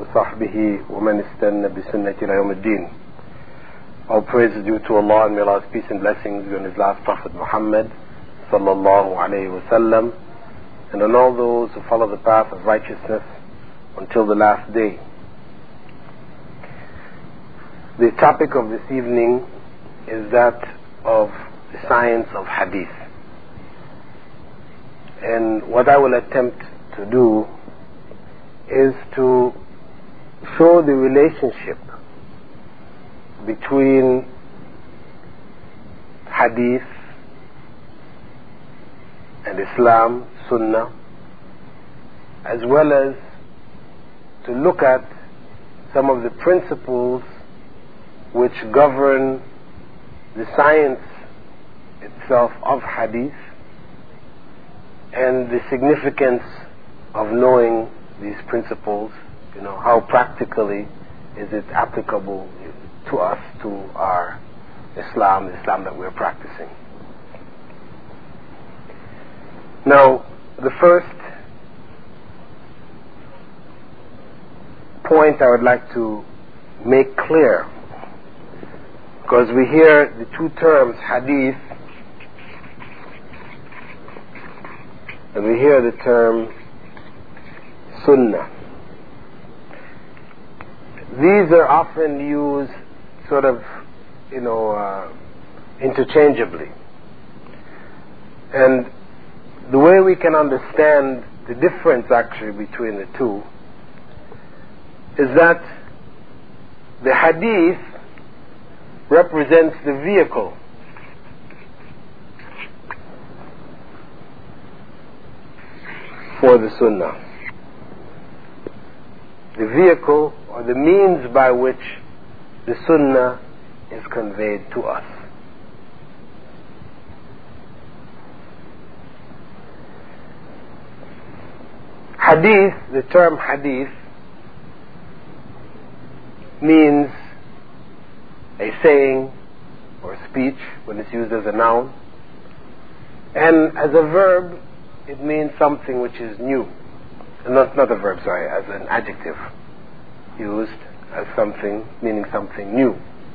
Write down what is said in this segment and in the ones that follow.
وصحبه ومن استنى بسنة إلى يوم الدين. All praise is due to Allah, and may Allah's peace and blessings be on His last Prophet Muhammad sallallahu alayhi wa sallam, and on all those who follow the path of righteousness until the last day. The topic of this evening is that of the science of hadith. And what I will attempt to do is to show the relationship between hadith and Islam, Sunnah, as well as to look at some of the principles which govern the science itself of hadith and the significance of knowing these principles. How practically is it applicable to us, to our Islam, the Islam that we're practicing. Now, the first point I would like to make clear, because we hear the two terms hadith and we hear the term sunnah. These are often used sort of, interchangeably. And the way we can understand the difference actually between the two is that the hadith represents the vehicle for the sunnah. The vehicle or the means by which the sunnah is conveyed to us. Hadith, the term hadith, means a saying or speech when it's used as a noun, and as a verb it means something which is new. Not a verb, sorry, as an adjective used as something, meaning something new.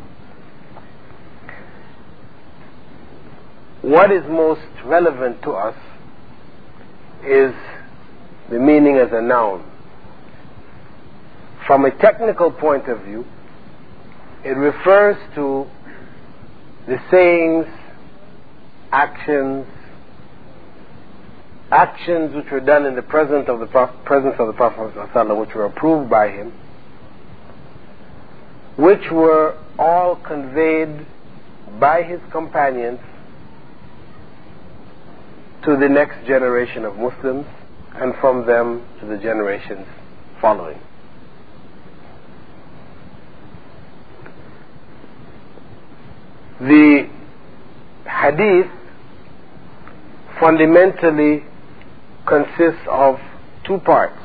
What is most relevant to us is the meaning as a noun. From a technical point of view, it refers to the sayings, actions which were done in the presence of the Prophet ﷺ, which were approved by him, which were all conveyed by his companions to the next generation of Muslims, and from them to the generations following. The hadith fundamentally consists of two parts.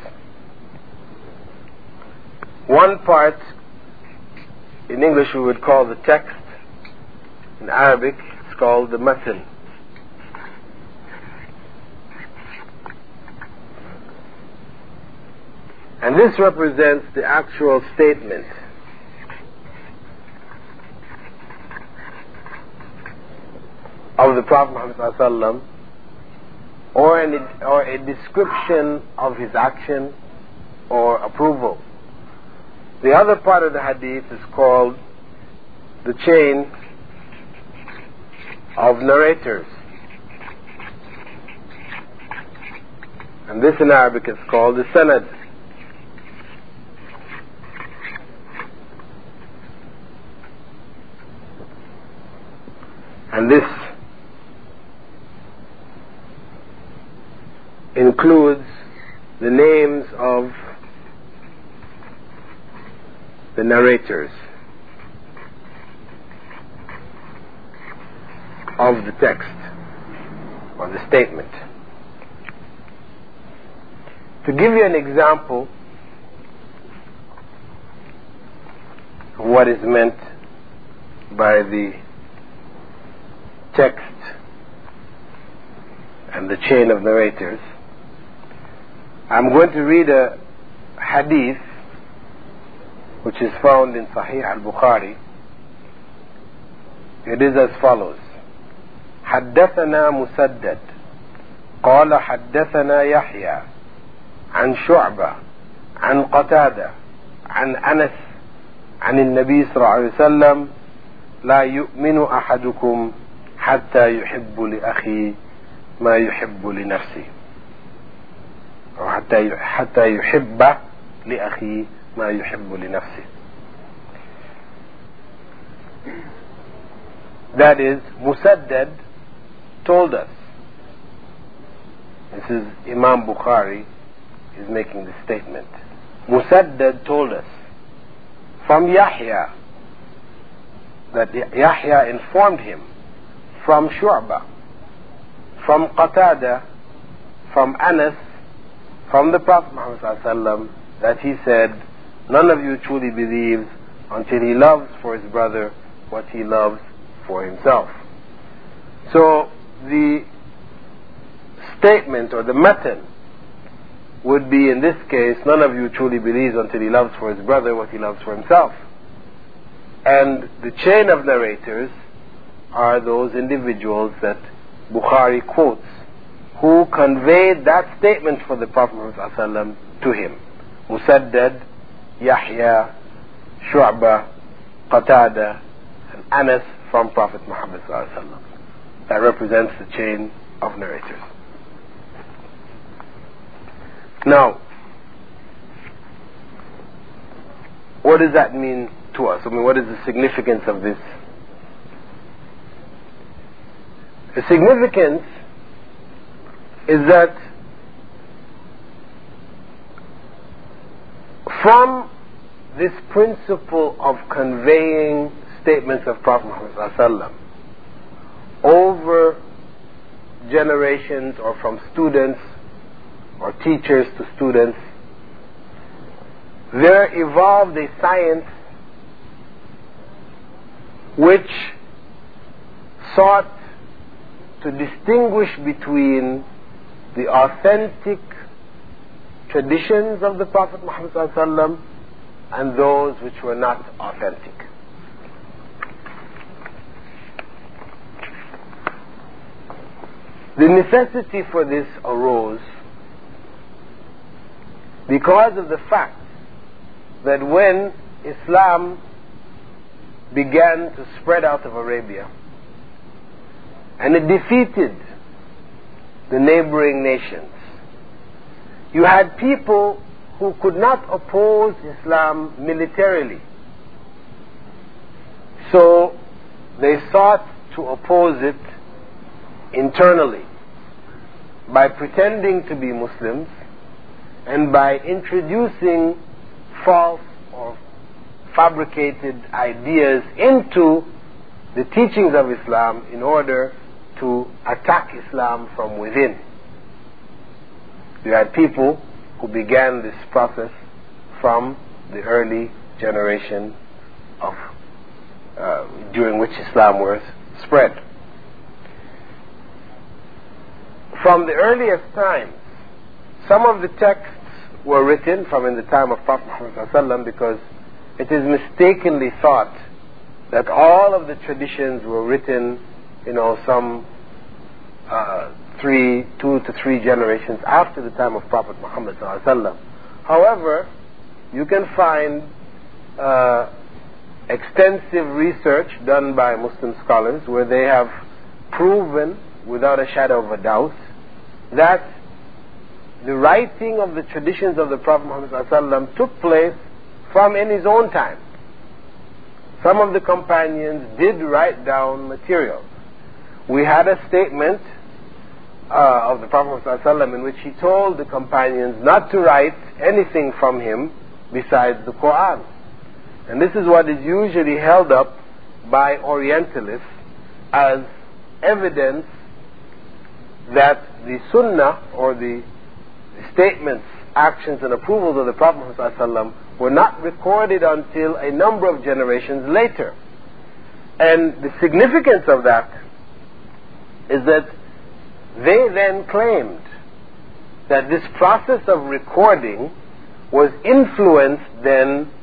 One part, in English we would call the text, in Arabic it's called the matan. And this represents the actual statement of the Prophet Muhammad ﷺ, or a description of his action or approval. The other part of the hadith is called the chain of narrators, and this in Arabic is called the sanad. And this includes the names of the narrators of the text or the statement. To give you an example of what is meant by the text and the chain of narrators, I'm going to read a hadith which is found in Sahih al-Bukhari, it is as follows: حدثنا مسدد قال حدثنا يحيى عن شعبة عن قتادة عن أنس عن النبي صلى الله عليه وسلم لا يؤمن أحدكم حتى يحب لأخيه ما يحب لنفسه، أو حتى يحب لأخيه ما يحب لنفسه. That is, Musaddad told us. This is Imam Bukhari is making this statement. Musaddad told us from Yahya, that Yahya informed him, from Shu'bah, from Qatada, from Anas, from the Prophet Muhammad ﷺ, that he said, none of you truly believes until he loves for his brother what he loves for himself. So the statement or the matan would be, in this case, none of you truly believes until he loves for his brother what he loves for himself. And the chain of narrators are those individuals that Bukhari quotes, who conveyed that statement for the Prophet ﷺ to him. Musaddad, Yahya, Shu'bah, Qatada, and Anas from Prophet Muhammad ﷺ. That represents the chain of narrators. Now, what does that mean to us? I mean, what is the significance of this? The significance is that from this principle of conveying statements of Prophet Muhammad ﷺ over generations, or from students or teachers to students, there evolved a science which sought to distinguish between the authentic traditions of the Prophet Muhammad ﷺ and those which were not authentic. The necessity for this arose because of the fact that when Islam began to spread out of Arabia and it defeated the neighboring nations, you had people who could not oppose Islam militarily. So they sought to oppose it internally by pretending to be Muslims and by introducing false or fabricated ideas into the teachings of Islam in order to attack Islam from within. You had people who began this process from the early generation of during which Islam was spread. From the earliest times, some of the texts were written from in the time of Prophet Muhammad ﷺ, because it is mistakenly thought that all of the traditions were written, some 2 to 3 generations after the time of Prophet Muhammad ﷺ. However, you can find extensive research done by Muslim scholars where they have proven without a shadow of a doubt that the writing of the traditions of the Prophet Muhammad ﷺ took place from in his own time. Some of the companions did write down material. We had a statement of the Prophet Muhammad ﷺ in which he told the companions not to write anything from him besides the Quran. And this is what is usually held up by Orientalists as evidence that the Sunnah, or the statements, actions and approvals of the Prophet Muhammad ﷺ were not recorded until a number of generations later. And the significance of that is that they then claimed that this process of recording was influenced then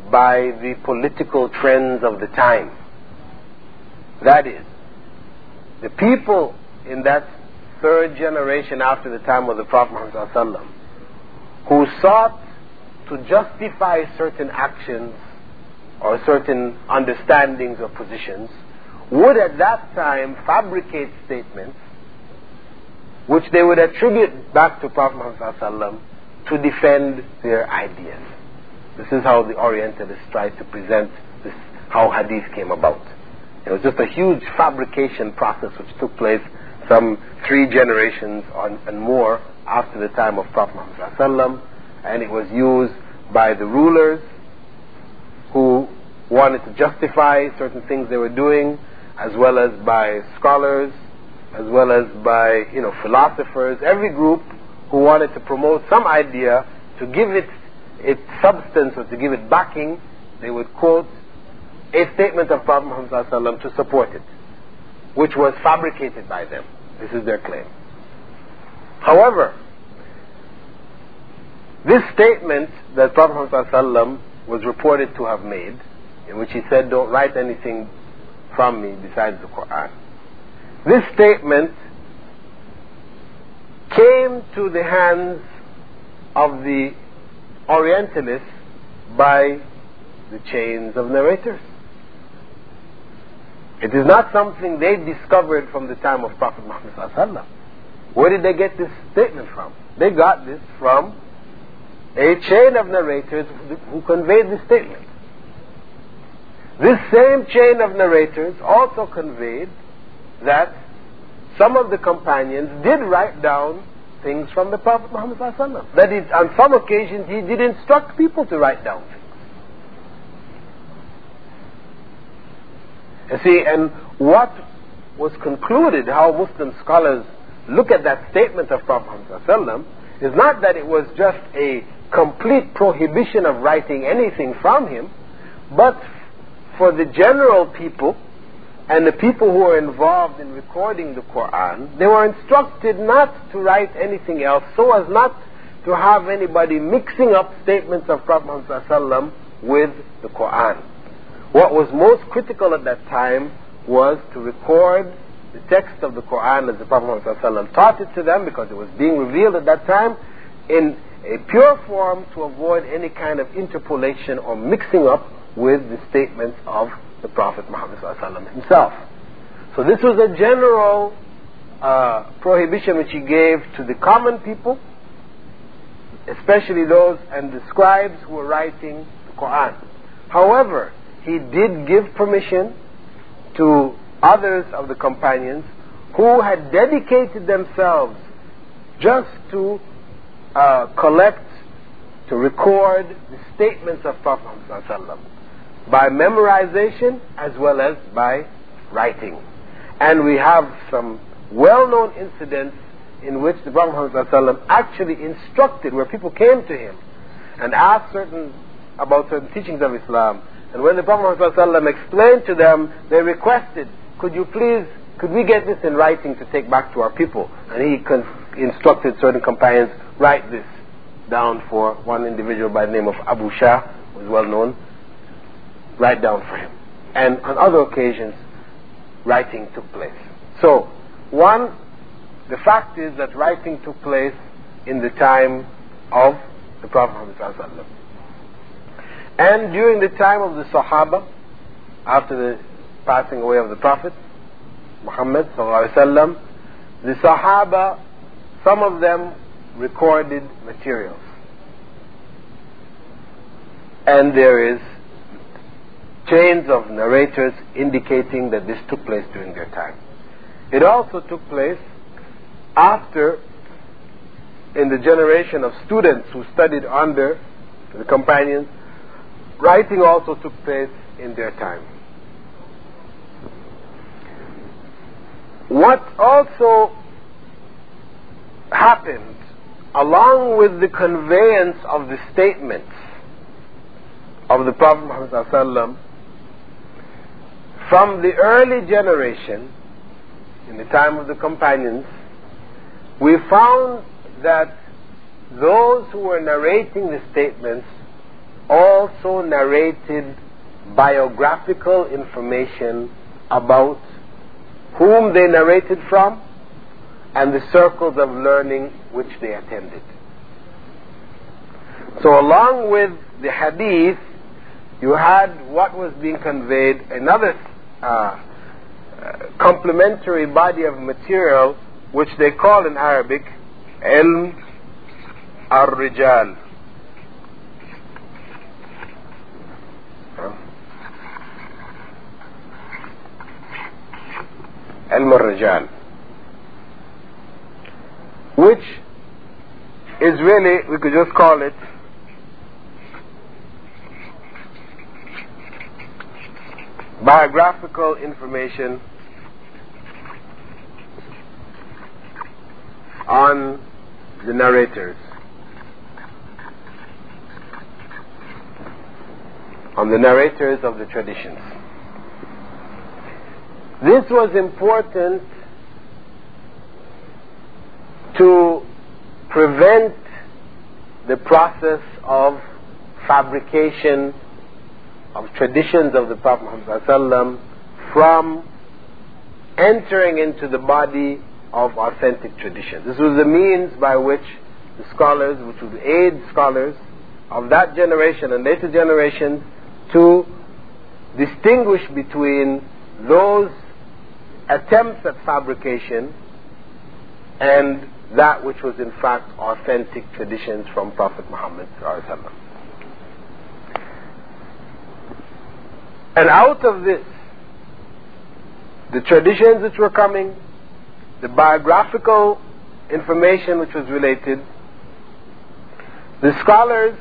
by the political trends of the time. That is, the people in that third generation after the time of the Prophet Muhammad ﷺ, who sought to justify certain actions or certain understandings or positions, would at that time fabricate statements which they would attribute back to Prophet Muhammad ﷺ to defend their ideas. This is how the Orientalists tried to present this, how hadith came about. It was just a huge fabrication process which took place some 3 generations and more after the time of Prophet Muhammad ﷺ, and it was used by the rulers who wanted to justify certain things they were doing, as well as by scholars, as well as by philosophers. Every group who wanted to promote some idea, to give it its substance or to give it backing, they would quote a statement of Prophet Muhammad ﷺ to support it, which was fabricated by them. This is their claim. However, this statement that Prophet Muhammad ﷺ was reported to have made, in which he said, "Don't write anything from me besides the Quran," this statement came to the hands of the Orientalists by the chains of narrators. It is not something they discovered from the time of Prophet Muhammad ﷺ. Where did they get this statement from? They got this from a chain of narrators who conveyed this statement. This same chain of narrators also conveyed that some of the companions did write down things from the Prophet Muhammad ﷺ. That is, on some occasions he did instruct people to write down things. You see, and what was concluded, how Muslim scholars look at that statement of Prophet Muhammad ﷺ, is not that it was just a complete prohibition of writing anything from him, but for the general people and the people who were involved in recording the Quran, they were instructed not to write anything else, so as not to have anybody mixing up statements of Prophet Muhammad ﷺ with the Quran. What was most critical at that time was to record the text of the Quran as the Prophet Muhammad ﷺ taught it to them, because it was being revealed at that time, in a pure form, to avoid any kind of interpolation or mixing up with the statements of the Prophet Muhammad ﷺ himself. So this was a general prohibition which he gave to the common people, especially those and the scribes who were writing the Quran. However, he did give permission to others of the companions who had dedicated themselves just to collect, to record the statements of Prophet Muhammad ﷺ by memorization as well as by writing. And we have some well-known incidents in which the Prophet Muhammad ﷺ actually instructed, where people came to him and asked about certain teachings of Islam, and when the Prophet Muhammad ﷺ explained to them, they requested, could we get this in writing to take back to our people? And he instructed certain companions, write this down for one individual by the name of Abu Shah, who was well known. Write down for him. And on other occasions, writing took place. So, the fact is that writing took place in the time of the Prophet Muhammad ﷺ. And during the time of the Sahaba, after the passing away of the Prophet Muhammad ﷺ, the Sahaba, some of them recorded materials. And there is chains of narrators indicating that this took place during their time. It also took place after, in the generation of students who studied under the companions, writing also took place in their time. What also happened, along with the conveyance of the statements of the Prophet Muhammad ﷺ, from the early generation, in the time of the companions, we found that those who were narrating the statements also narrated biographical information about whom they narrated from and the circles of learning which they attended. So along with the hadith, you had what was being conveyed, another complementary body of material which they call in Arabic ilm al-rijal. Ilm al-rijal, which is really, we could just call it biographical information on the narrators, of the traditions. This was important to prevent the process of fabrication of traditions of the Prophet Muhammad ﷺ from entering into the body of authentic tradition. This was the means by which the scholars, which would aid scholars of that generation and later generations to distinguish between those attempts at fabrication and that which was in fact authentic traditions from Prophet Muhammad ﷺ. And out of this, the traditions which were coming, the biographical information which was related, the scholars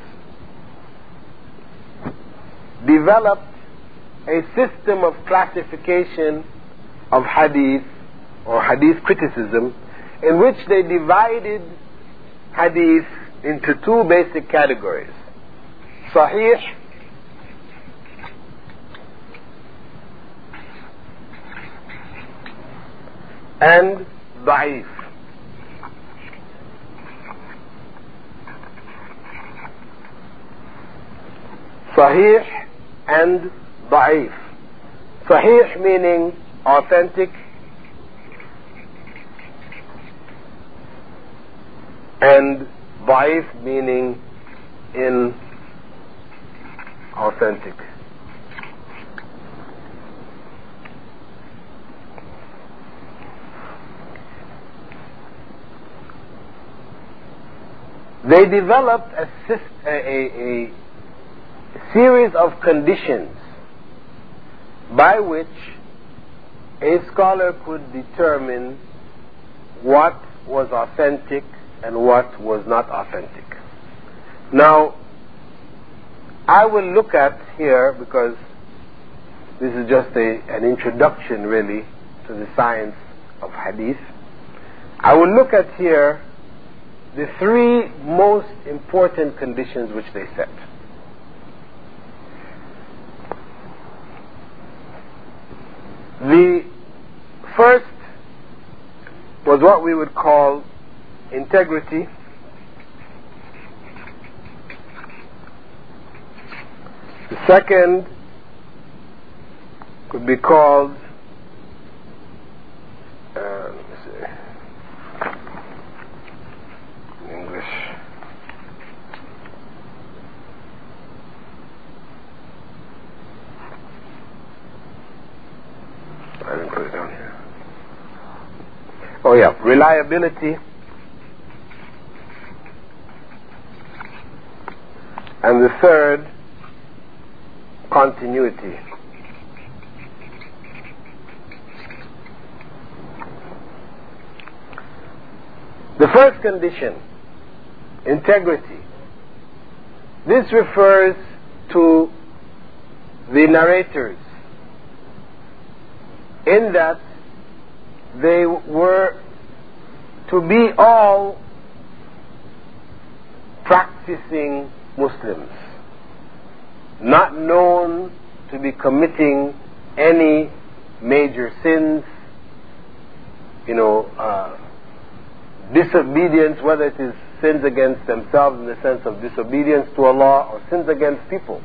developed a system of classification of hadith or hadith criticism, in which they divided hadith into two basic categories: sahih and da'if. Sahih and da'if. Sahih meaning authentic, and da'if meaning inauthentic. They developed a series of conditions by which a scholar could determine what was authentic and what was not authentic. Now, I will look at here, because this is just an introduction really to the science of hadith, I will look at here the three most important conditions which they set. The first was what we would call integrity. The second could be called let me see in English. I didn't put it down here. Oh yeah, reliability. And the third, continuity. The first condition, integrity. This refers to the narrators, in that they were to be all practicing Muslims, not known to be committing any major sins, disobedience, whether it is sins against themselves in the sense of disobedience to Allah or sins against people.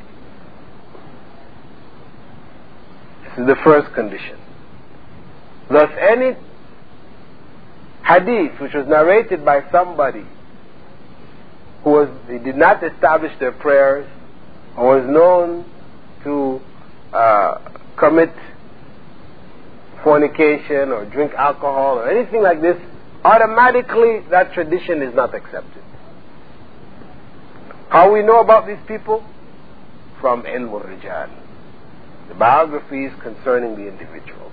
This is the first condition. Thus, any hadith which was narrated by somebody who did not establish their prayers or was known to commit fornication or drink alcohol or anything like this, automatically that tradition is not accepted. How we know about these people? From Ilm al-Rijal, the biographies concerning the individuals.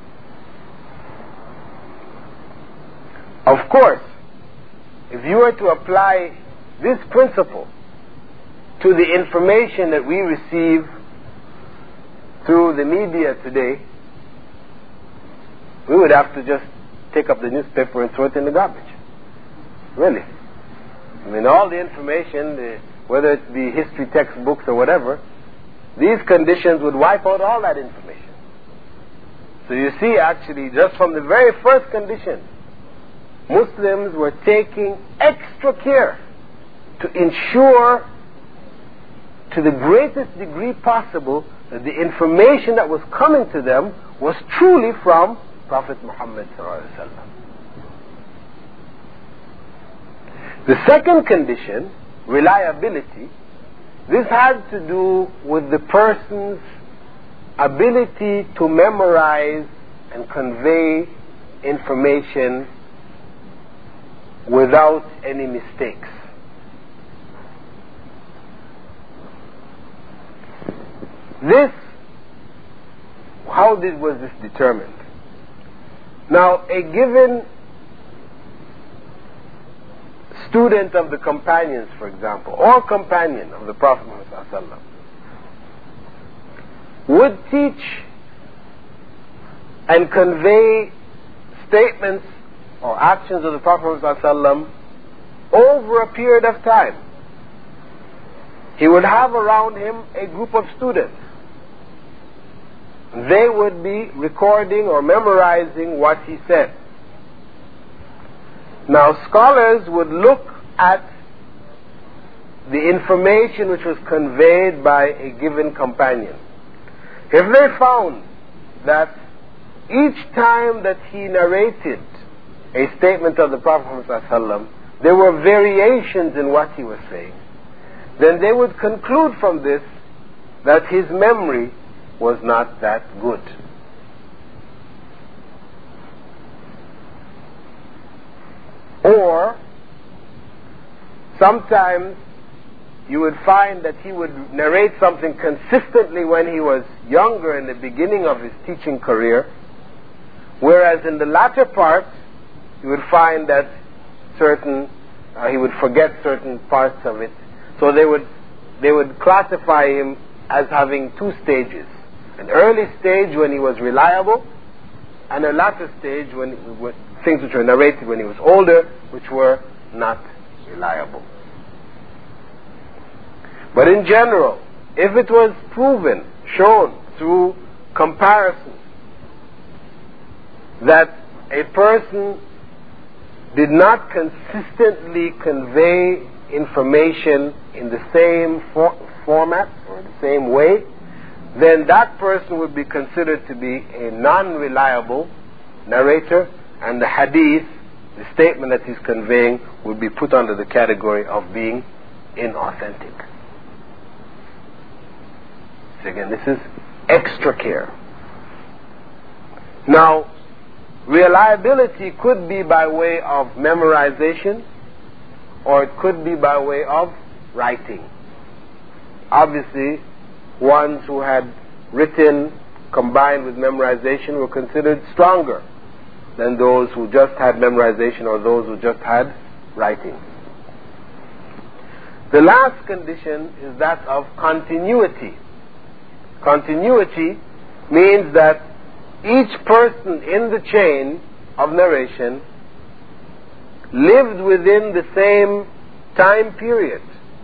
Of course, if you were to apply this principle to the information that we receive through the media today, we would have to just take up the newspaper and throw it in the garbage. Really. I mean, all the information, whether it be history textbooks or whatever, these conditions would wipe out all that information. So you see, actually, just from the very first condition, Muslims were taking extra care to ensure to the greatest degree possible that the information that was coming to them was truly from Prophet Muhammad ﷺ. The second condition, reliability, this had to do with the person's ability to memorize and convey information without any mistakes. This, how was this determined? Now, a given student of the companions, for example, or companion of the Prophet Muhammad would teach and convey statements or actions of the Prophet Muhammad over a period of time. He would have around him a group of students. They would be recording or memorizing what he said. Now, scholars would look at the information which was conveyed by a given companion. If they found that each time that he narrated a statement of the Prophet ﷺ, there were variations in what he was saying, then they would conclude from this that his memory was not that good. Or sometimes you would find that he would narrate something consistently when he was younger in the beginning of his teaching career, whereas in the latter part you would find that he would forget certain parts of it. So they would classify him as having two stages: an early stage when he was reliable, and a latter stage when things which were narrated when he was older, which were not reliable. But in general, if it was proven, shown through comparison, that a person did not consistently convey information in the same format or the same way, then that person would be considered to be a non-reliable narrator, and the hadith, the statement that he's conveying, would be put under the category of being inauthentic. So again, this is extra care. Now, reliability could be by way of memorization, or it could be by way of writing. Obviously, ones who had written combined with memorization were considered stronger than those who just had memorization or those who just had writing. The last condition is that of continuity. Continuity means that each person in the chain of narration lived within the same time period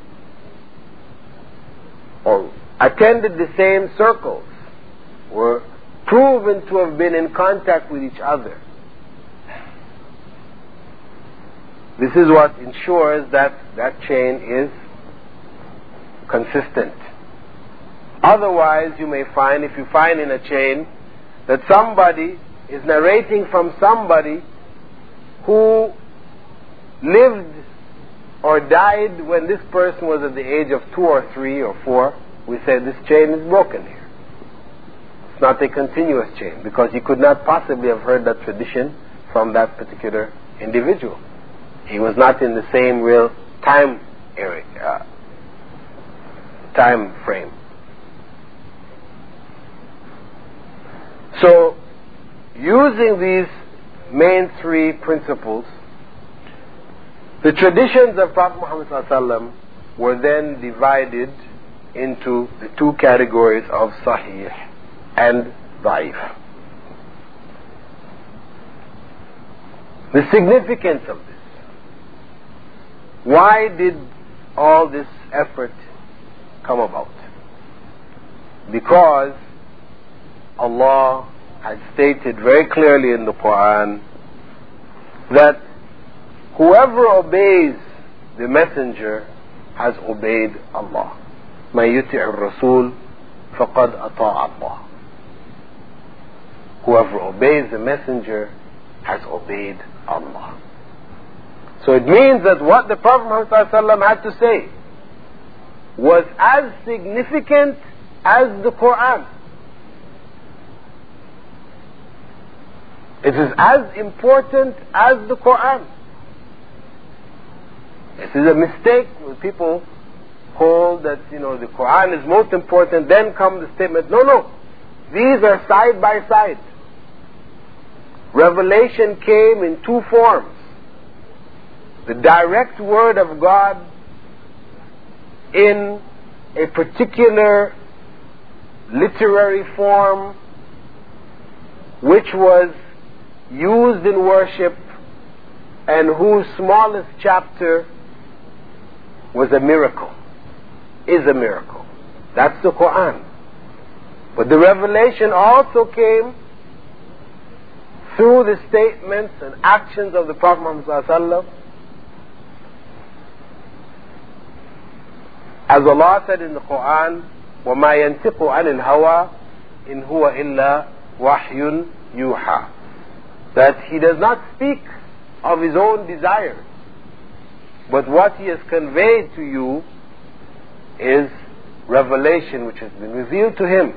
or attended the same circles, were proven to have been in contact with each other. This is what ensures that that chain is consistent. Otherwise, you may find, if you find in a chain that somebody is narrating from somebody who lived or died when this person was at the age of 2 or 3 or 4, we say this chain is broken here. It's not a continuous chain, because he could not possibly have heard that tradition from that particular individual. He was not in the same real time area, time frame. So, using these main 3 principles, the traditions of Prophet Muhammad ﷺ were then divided into the 2 categories of Sahih and Da'if. The significance of this. Why did all this effort come about? Because Allah has stated very clearly in the Quran that whoever obeys the messenger has obeyed Allah. مَن يُطِعِ الرَّسُولِ فَقَدْ أَطَاعَ اللَّهَ. Whoever obeys the messenger has obeyed Allah. So it means that what the Prophet Muhammad had to say was as significant as the Quran. It is as important as the Quran. This is a mistake when people hold that, the Quran is most important, then come the statement, no. These are side by side. Revelation came in 2 forms. The direct word of God in a particular literary form which was used in worship and whose smallest chapter was a miracle, is a miracle. That's the Quran. But the revelation also came through the statements and actions of the Prophet Muhammad ﷺ. As Allah said in the Quran, وَمَا يَنْتِقُ عَنِ الْهَوَىٰ إِنْ هُوَ إِلَّا وَحْيٌ يُوحَىٰ. That he does not speak of his own desires, but what he has conveyed to you is revelation which has been revealed to him.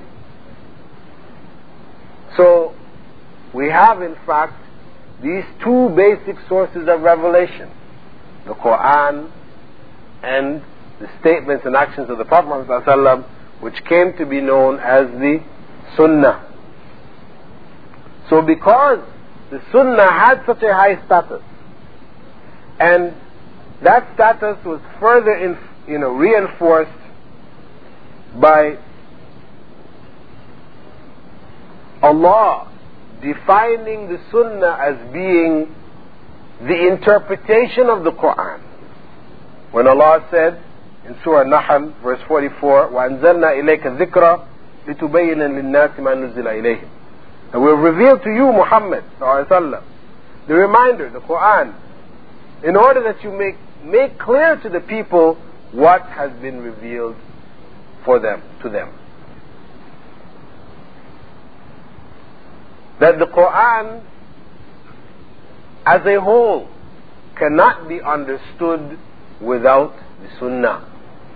So, we have in fact these 2 basic sources of revelation, the Quran and the statements and actions of the Prophet Muhammad ﷺ, which came to be known as the Sunnah. So because the Sunnah had such a high status, and that status was further reinforced by Allah defining the Sunnah as being the interpretation of the Quran. When Allah said in Surah Nahl, verse 44, وَأَنزَلْنَا إِلَيْكَ الذِّكْرَ لِتُبَيِّنَ لِلنَّاسِ مَا نُزِّلَ إِلَيْهِمْ. And we have revealed to you, Muhammad ﷺ, the reminder, the Quran, in order that you make clear to the people what has been revealed to them. That the Quran as a whole cannot be understood without the Sunnah.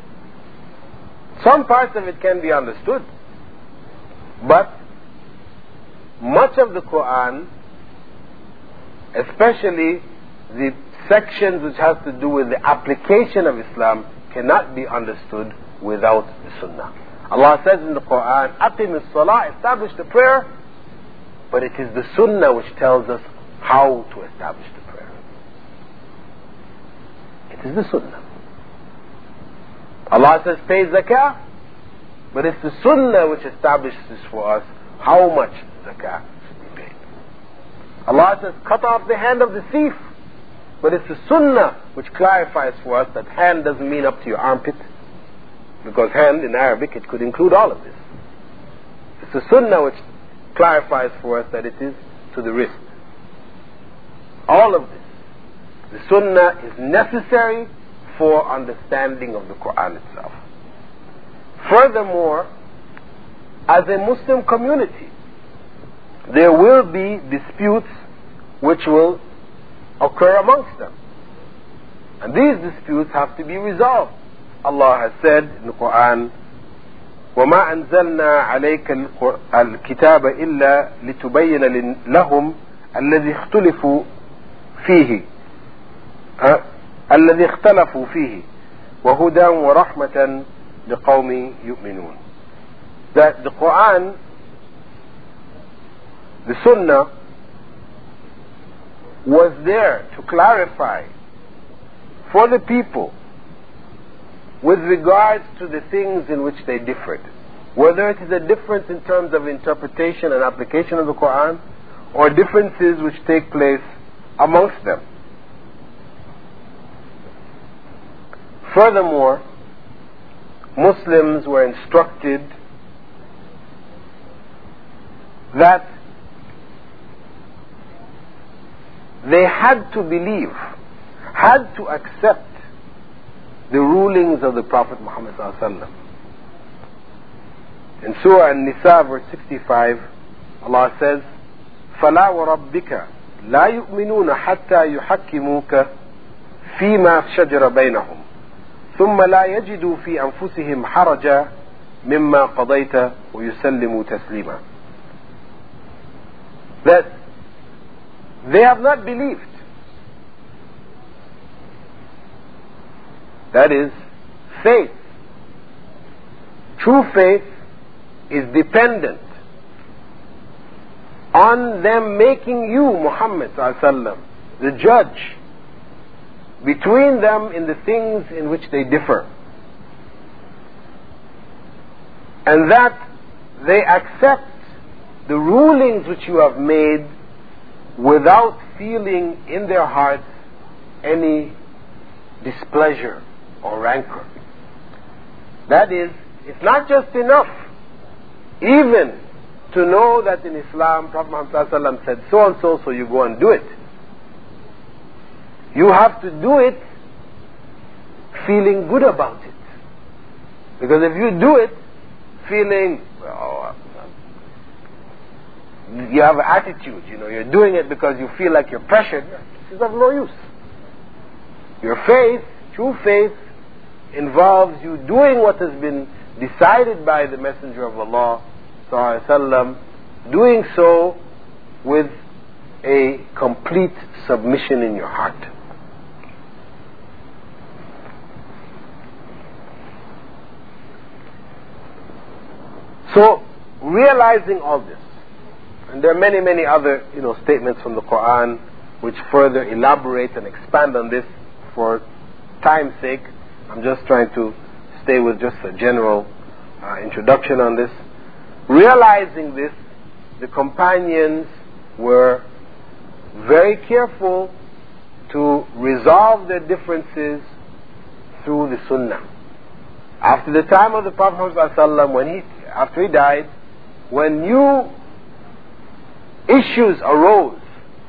Some parts of it can be understood, but much of the Quran, especially the sections which have to do with the application of Islam, cannot be understood without the Sunnah. Allah says in the Quran, أَقِمِ الصَّلَاةِ, establish the prayer, but it is the Sunnah which tells us how to establish the prayer. It is the Sunnah. Allah says pay zakah, but it's the Sunnah which establishes for us how much zakah should be paid. Allah says cut off the hand of the thief, but it's the Sunnah which clarifies for us that hand doesn't mean up to your armpit, because hand in Arabic it could include all of this. It's the Sunnah which clarifies for us that it is to the wrist. All of this The Sunnah is necessary for understanding of the Quran itself. Furthermore, as a Muslim community, there will be disputes which will occur amongst them. And these disputes have to be resolved. Allah has said in the Quran, وَمَا أَنزَلْنَا عَلَيْكَ الْكِتَابَ إِلَّا لِتُبَيِّنَ لَهُمْ الَّذِي اخْتُلِفُوا فِيهِ الَّذِي اخْتَلَفُوا فِيهِ وَهُدًى وَرَحْمَةً لِقَوْمٍ يُؤْمِنُونَ. That the Quran, the Sunnah, was there to clarify for the people with regards to the things in which they differed. Whether it is a difference in terms of interpretation and application of the Quran, or differences which take place amongst them. Furthermore, Muslims were instructed that they had to believe, had to accept the rulings of the Prophet Muhammad ﷺ. In Surah An-Nisa verse 65, Allah says, فَلَا وَرَبِّكَ لَا يُؤْمِنُونَ حَتَّى يُحَكِّمُوكَ فِيمَا شَجَرَ بَيْنَهُمْ ثُمَّ لَا يَجِدُوا فِي أَنفُسِهِمْ حَرَجًا مِمَّا قَضَيْتَ وَيُسَلِّمُوا تَسْلِيمًا. That they have not believed. That is, faith. True faith is dependent on them making you, Muhammad ﷺ, the judge between them in the things in which they differ. And that they accept the rulings which you have made without feeling in their hearts any displeasure or rancor. That is, it's not just enough even to know that in Islam Prophet Muhammad ﷺ said so and so, so you go and do it. You have to do it feeling good about it. Because if you do it feeling, you have an attitude, you're doing it because you feel like you're pressured, this is of no use. Your faith, true faith, involves you doing what has been decided by the Messenger of Allah ﷺ, doing so with a complete submission in your heart. So, realizing all this, and there are many, many other statements from the Quran which further elaborate and expand on this. For time's sake, I'm just trying to stay with just a general introduction on this. Realizing this, the companions were very careful to resolve their differences through the Sunnah. After the time of the Prophet ﷺ, after he died, when new issues arose,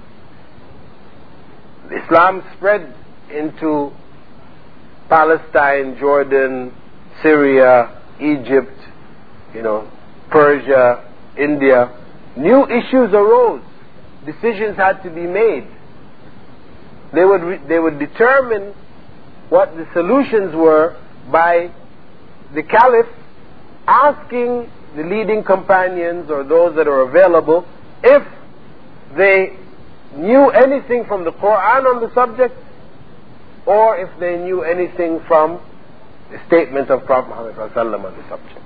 Islam spread into Palestine, Jordan, Syria, Egypt, Persia, India. New issues arose. Decisions had to be made. They would determine what the solutions were by the Caliph asking the leading companions or those that are available if they knew anything from the Quran on the subject, or if they knew anything from the statement of Prophet Muhammad ﷺ on the subject.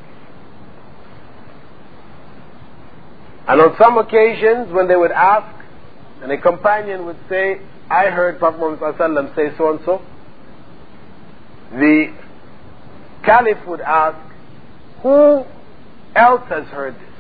And on some occasions, when they would ask, and a companion would say, I heard Prophet Muhammad ﷺ say so and so, the Caliph would ask, who else has heard this?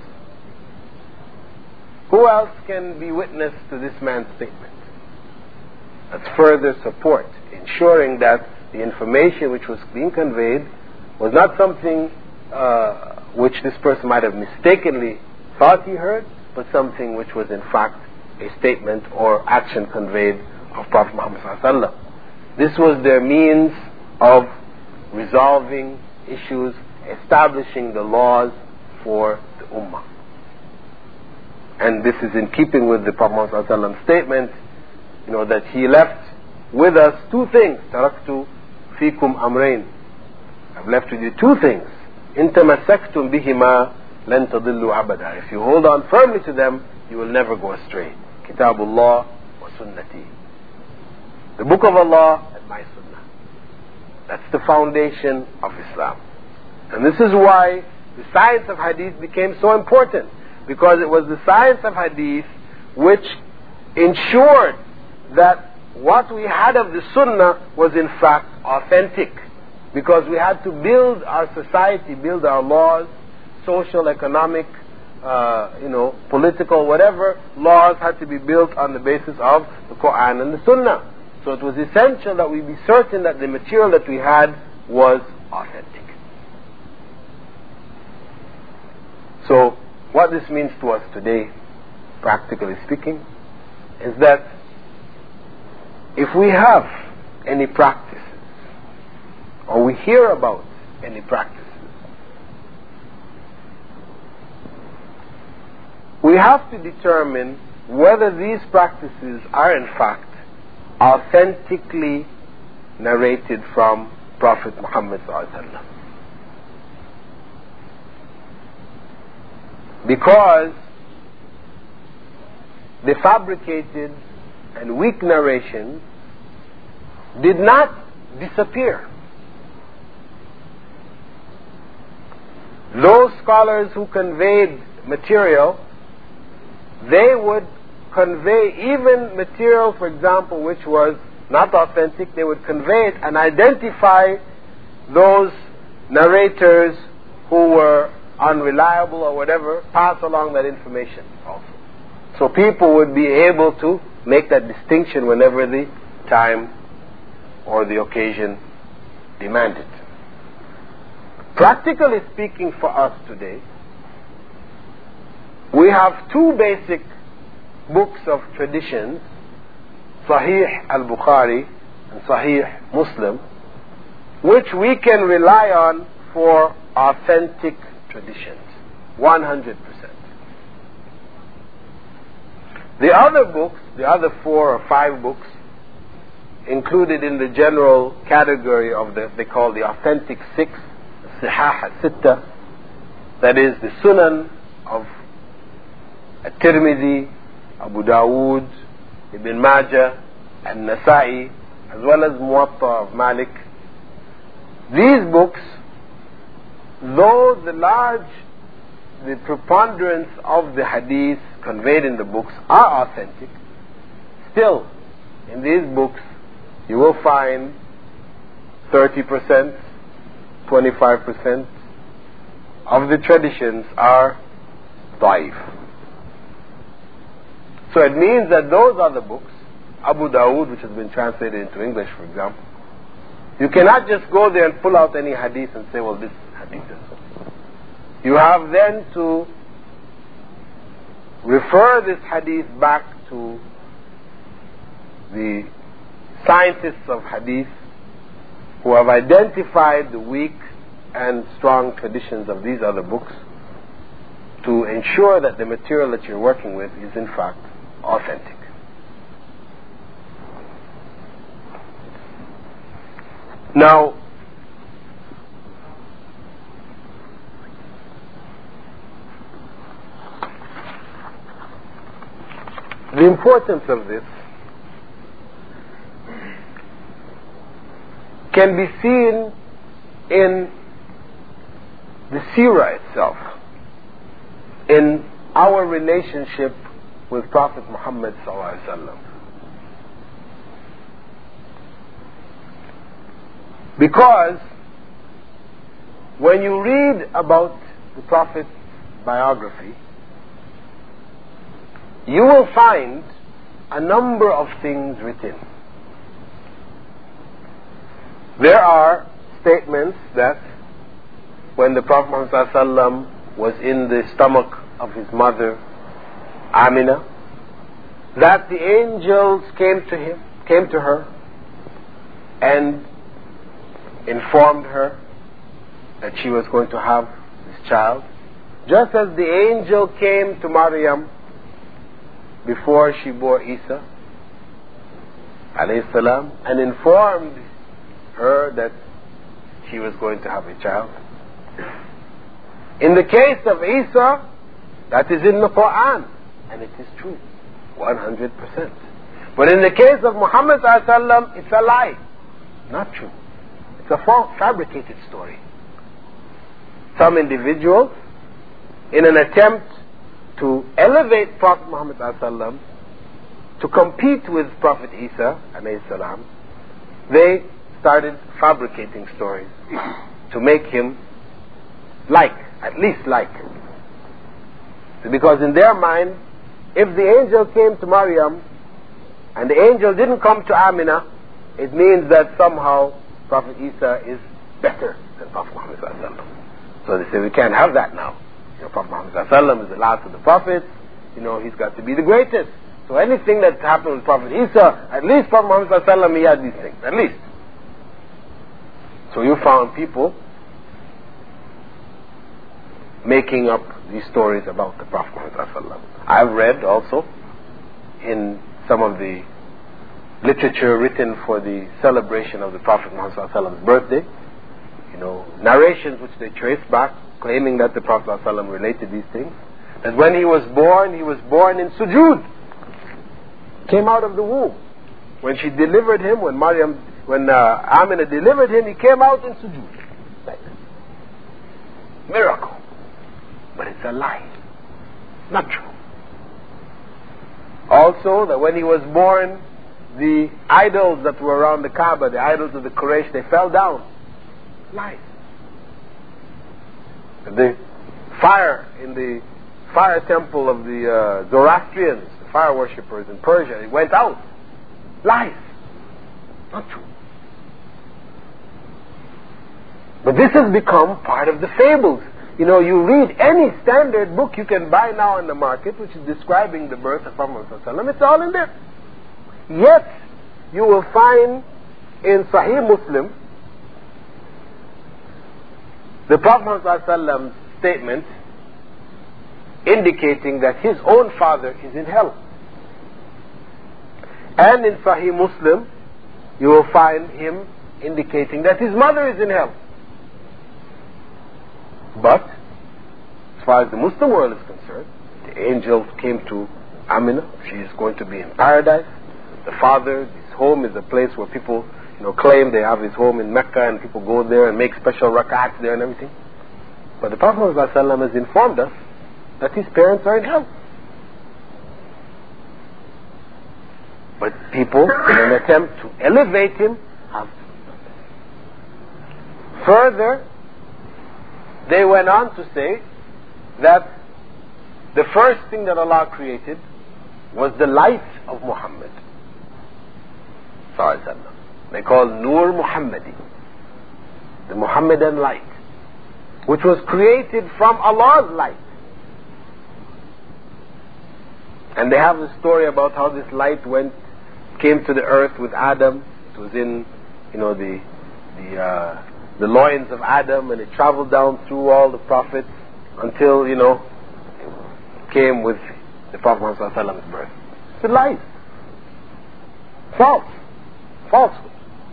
Who else can be witness to this man's statement? That's further support, ensuring that the information which was being conveyed was not something which this person might have mistakenly thought he heard, but something which was in fact a statement or action conveyed of Prophet Muhammad ﷺ. This was their means of resolving issues, establishing the laws for the Ummah. And this is in keeping with the Prophet Muhammad ﷺ statement, that he left with us two things. Taraktu fikum amrain. I've left with you two things. In tamassaktum bihima lan tadillu abada. If you hold on firmly to them, you will never go astray. Kitabullah wa sunnati. The book of Allah and my sunnah. That's the foundation of Islam. And this is why the science of hadith became so important. Because it was the science of hadith which ensured that what we had of the sunnah was in fact authentic. Because we had to build our society, build our laws, social, economic, political, whatever laws had to be built on the basis of the Quran and the Sunnah. So it was essential that we be certain that the material that we had was authentic. So what this means to us today, practically speaking, is that if we have any practices, or we hear about any practices, we have to determine whether these practices are in fact authentically narrated from Prophet Muhammad ﷺ. Because the fabricated and weak narration did not disappear. Those scholars who conveyed material, they would convey even material, for example, which was not authentic. They would convey it and identify those narrators who were unreliable or whatever, pass along that information also. So people would be able to make that distinction whenever the time or the occasion demanded. Practically speaking, for us today, we have two basic books of traditions, Sahih al-Bukhari and Sahih Muslim, which we can rely on for authentic traditions, 100%. The other books, the other 4 or 5 books, included in the general category of they call the authentic 6, Sihah al-Sitta, that is the Sunan of At-Tirmidhi, Abu Dawood, Ibn Majah, and Nasa'i, as well as Muwatta of Malik. These books, though the preponderance of the hadith conveyed in the books are authentic, still, in these books, you will find 30%, 25% of the traditions are da'if. So it means that those are the books, Abu Dawood, which has been translated into English, for example, you cannot just go there and pull out any hadith and say, well, this hadith is so. You have then to refer this hadith back to the scientists of hadith who have identified the weak and strong traditions of these other books to ensure that the material that you're working with is in fact authentic. Now, the importance of this can be seen in the seerah itself, in our relationship with Prophet Muhammad sallallahu alaihi wasallam. Because when you read about the Prophet's biography, you will find a number of things written. There are statements that when the Prophet Muhammad ﷺ was in the stomach of his mother Amina, that the angels came to him came to her and informed her that she was going to have this child, just as the angel came to Maryam before she bore Isa alayhi salam and informed her that she was going to have a child. In the case of Isa, that is in the Quran, and it is true, 100%. But in the case of Muhammad sallallahu alaihi wasallam, it's a lie, not true. It's a false, fabricated story. Some individuals, in an attempt to elevate Prophet Muhammad sallallahu alaihi wasallam to compete with Prophet Isa alayhi salam, they started fabricating stories to make him at least like. Because in their mind, if the angel came to Maryam and the angel didn't come to Amina, it means that somehow Prophet Isa is better than Prophet Muhammad sallallahu alaihi wasallam. So they say, we can't have that now. Prophet Muhammad sallallahu alaihi wasallam is the last of the prophets. He's got to be the greatest. So anything that happened with Prophet Isa, at least Prophet Muhammad sallallahu alaihi wasallam, he had these things, at least. So you found people making up these stories about the Prophet Muhammad sallallahu alaihi wasallam. I've read also in some of the literature written for the celebration of the Prophet Muhammad sallallahu alaihi wasallam's birthday, narrations which they trace back, claiming that the Prophet sallallahu alaihi wasallam related these things. That when he was born in sujood, came out of the womb. When she delivered him, when Amina delivered him, he came out in sujood. Like that. Miracle. But it's a lie. Not true. Also, that when he was born, the idols that were around the Kaaba, the idols of the Quraysh, they fell down. Lies. The fire in the fire temple of the Zoroastrians, the fire worshippers in Persia, it went out. Lies. Not true. But this has become part of the fables. You read any standard book you can buy now in the market which is describing the birth of Prophet Muhammad, it's all in there. Yet, you will find in Sahih Muslim the Prophet Muhammad's statement indicating that his own father is in hell. And in Sahih Muslim, you will find him indicating that his mother is in hell. But, as far as the Muslim world is concerned, the angel came to Amina, she is going to be in paradise. The father, his home is a place where people claim they have his home in Mecca and people go there and make special rak'ats there and everything. But the Prophet ﷺ has informed us that his parents are in hell. But people, in an attempt to elevate him, have done this. Further, they went on to say that the first thing that Allah created was the light of Muhammad. They call Nur Muhammadi, the Muhammadan light, which was created from Allah's light. And they have a story about how this light came to the earth with Adam. It was in, the loins of Adam, and it traveled down through all the prophets until, it came with the Prophet Muhammad's birth. It's a lie. Falsehood.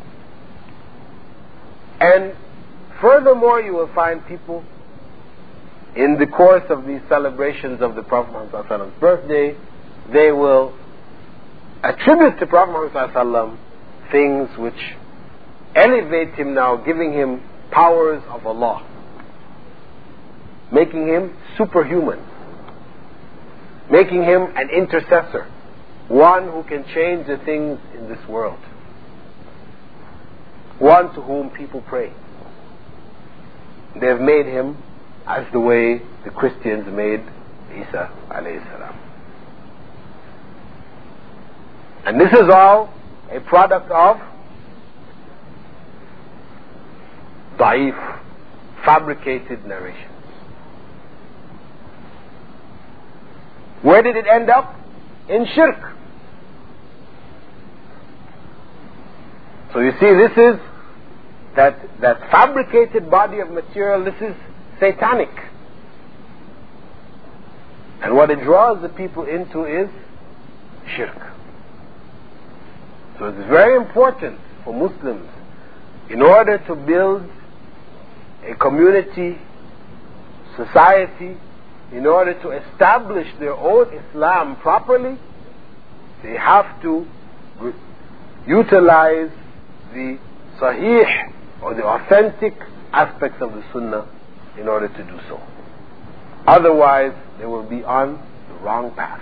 And furthermore, you will find people in the course of these celebrations of the Prophet Muhammad's birthday, they will attribute to Prophet Muhammad things which elevate him now, giving him powers of Allah, making him superhuman, making him an intercessor, one who can change the things in this world, one to whom people pray. They have made him as the way the Christians made Isa alayhi salam. And this is all a product of da'if, fabricated narrations. Where did it end up? In shirk. So you see, this is that fabricated body of material, this is satanic. And what it draws the people into is shirk. So it's very important for Muslims, in order to build a community, society, in order to establish their own Islam properly, they have to utilize the sahih or the authentic aspects of the sunnah in order to do so. Otherwise, they will be on the wrong path.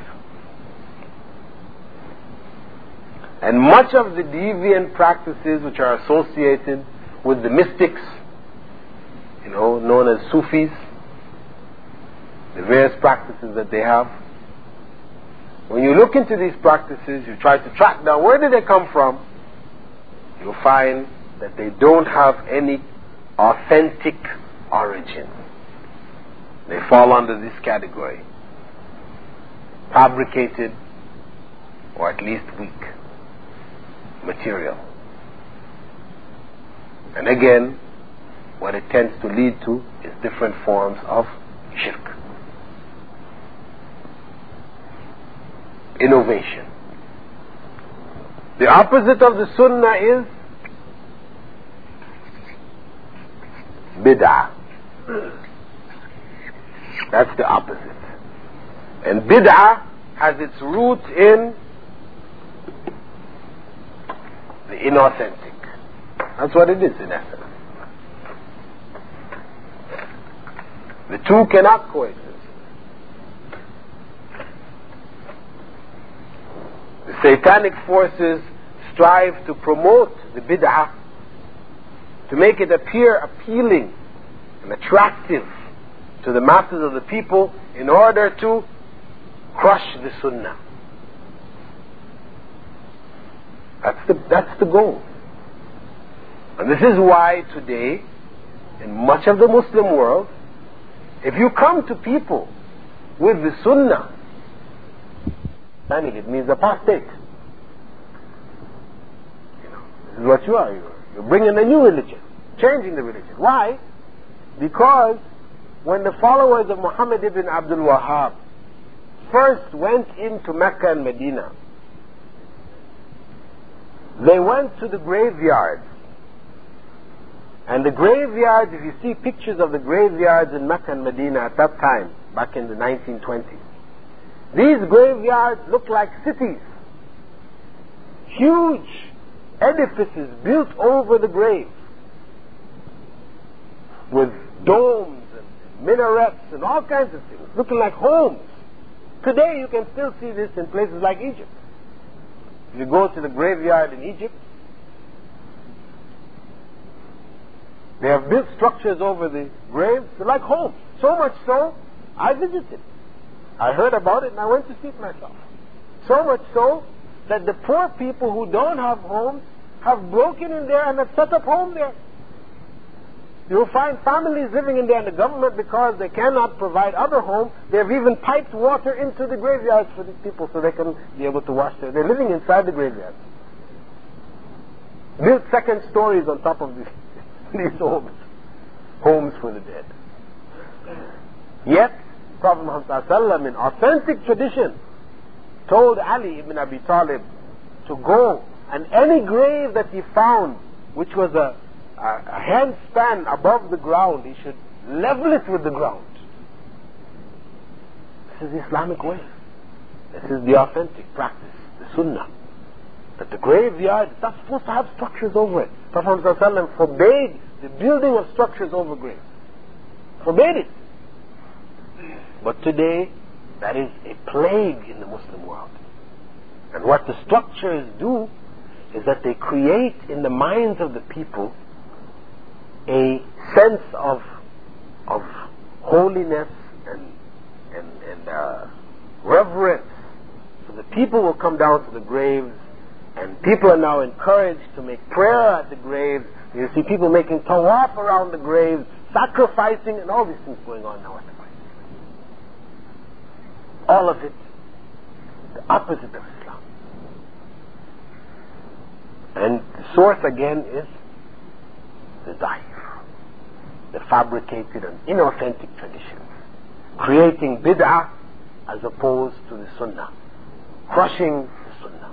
And much of the deviant practices which are associated with the mystics, known as Sufis, the various practices that they have, when you look into these practices, you try to track down where did they come from, you'll find that they don't have any authentic origin. They fall under this category: fabricated, or at least weak material. And again, what it tends to lead to is different forms of shirk. Innovation. The opposite of the sunnah is bid'ah. That's the opposite. And bid'ah has its root in the inauthentic. That's what it is in essence. The two cannot coexist. The satanic forces strive to promote the bid'ah, to make it appear appealing and attractive to the masses of the people in order to crush the sunnah. That's the goal. And this is why today, in much of the Muslim world, if you come to people with the sunnah, it means apostate. This is what you are. You're bringing a new religion, changing the religion. Why? Because when the followers of Muhammad ibn Abdul Wahhab first went into Mecca and Medina, they went to the graveyards. And the graveyards, if you see pictures of the graveyards in Mecca and Medina at that time, back in the 1920s, these graveyards look like cities. Huge edifices built over the graves, with domes and minarets and all kinds of things, looking like homes. Today you can still see this in places like Egypt. If you go to the graveyard in Egypt, they have built structures over the graves. They're like homes. So much so, I visited. I heard about it and I went to see it myself. So much so that the poor people who don't have homes have broken in there and have set up home there. You'll find families living in there, and the government, because they cannot provide other homes, they have even piped water into the graveyards for these people so they can be able to wash there. They're living inside the graveyards. Built second stories on top of these homes for the dead. Yet, Prophet Muhammad ﷺ, in authentic tradition, told Ali ibn Abi Talib to go, and any grave that he found which was a handspan above the ground, he should level it with the ground. This is the Islamic way. This is the authentic practice, the sunnah. That the graveyard is not supposed to have structures over it. Prophet ﷺ forbade the building of structures over graves. Forbade it. But today, that is a plague in the Muslim world. And what the structures do is that they create in the minds of the people a sense of holiness and reverence. So the people will come down to the graves, and people are now encouraged to make prayer at the graves. You see people making tawaf around the graves, sacrificing, and all these things going on now at the graves. All of it the opposite of Islam. And the source again is the da'if, the fabricated and inauthentic traditions, creating bid'ah as opposed to the sunnah, crushing the sunnah.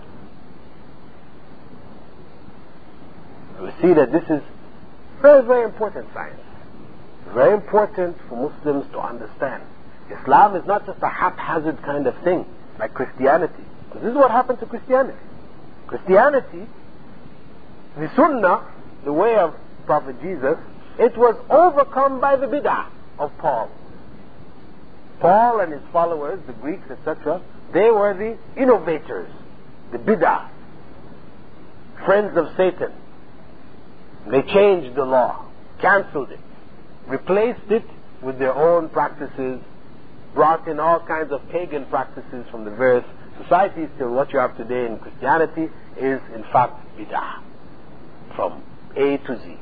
We see that this is very, very important science. Very important for Muslims to understand. Islam is not just a haphazard kind of thing like Christianity. Because this is what happened to Christianity. Christianity, the Sunnah, the way of Prophet Jesus, it was overcome by the bid'ah of Paul. Paul and his followers, the Greeks, etc., they were the innovators, the bid'ah, friends of Satan. They changed the law, cancelled it, replaced it with their own practices, brought in all kinds of pagan practices from the various societies till what you have today in Christianity is in fact bid'ah from A to Z.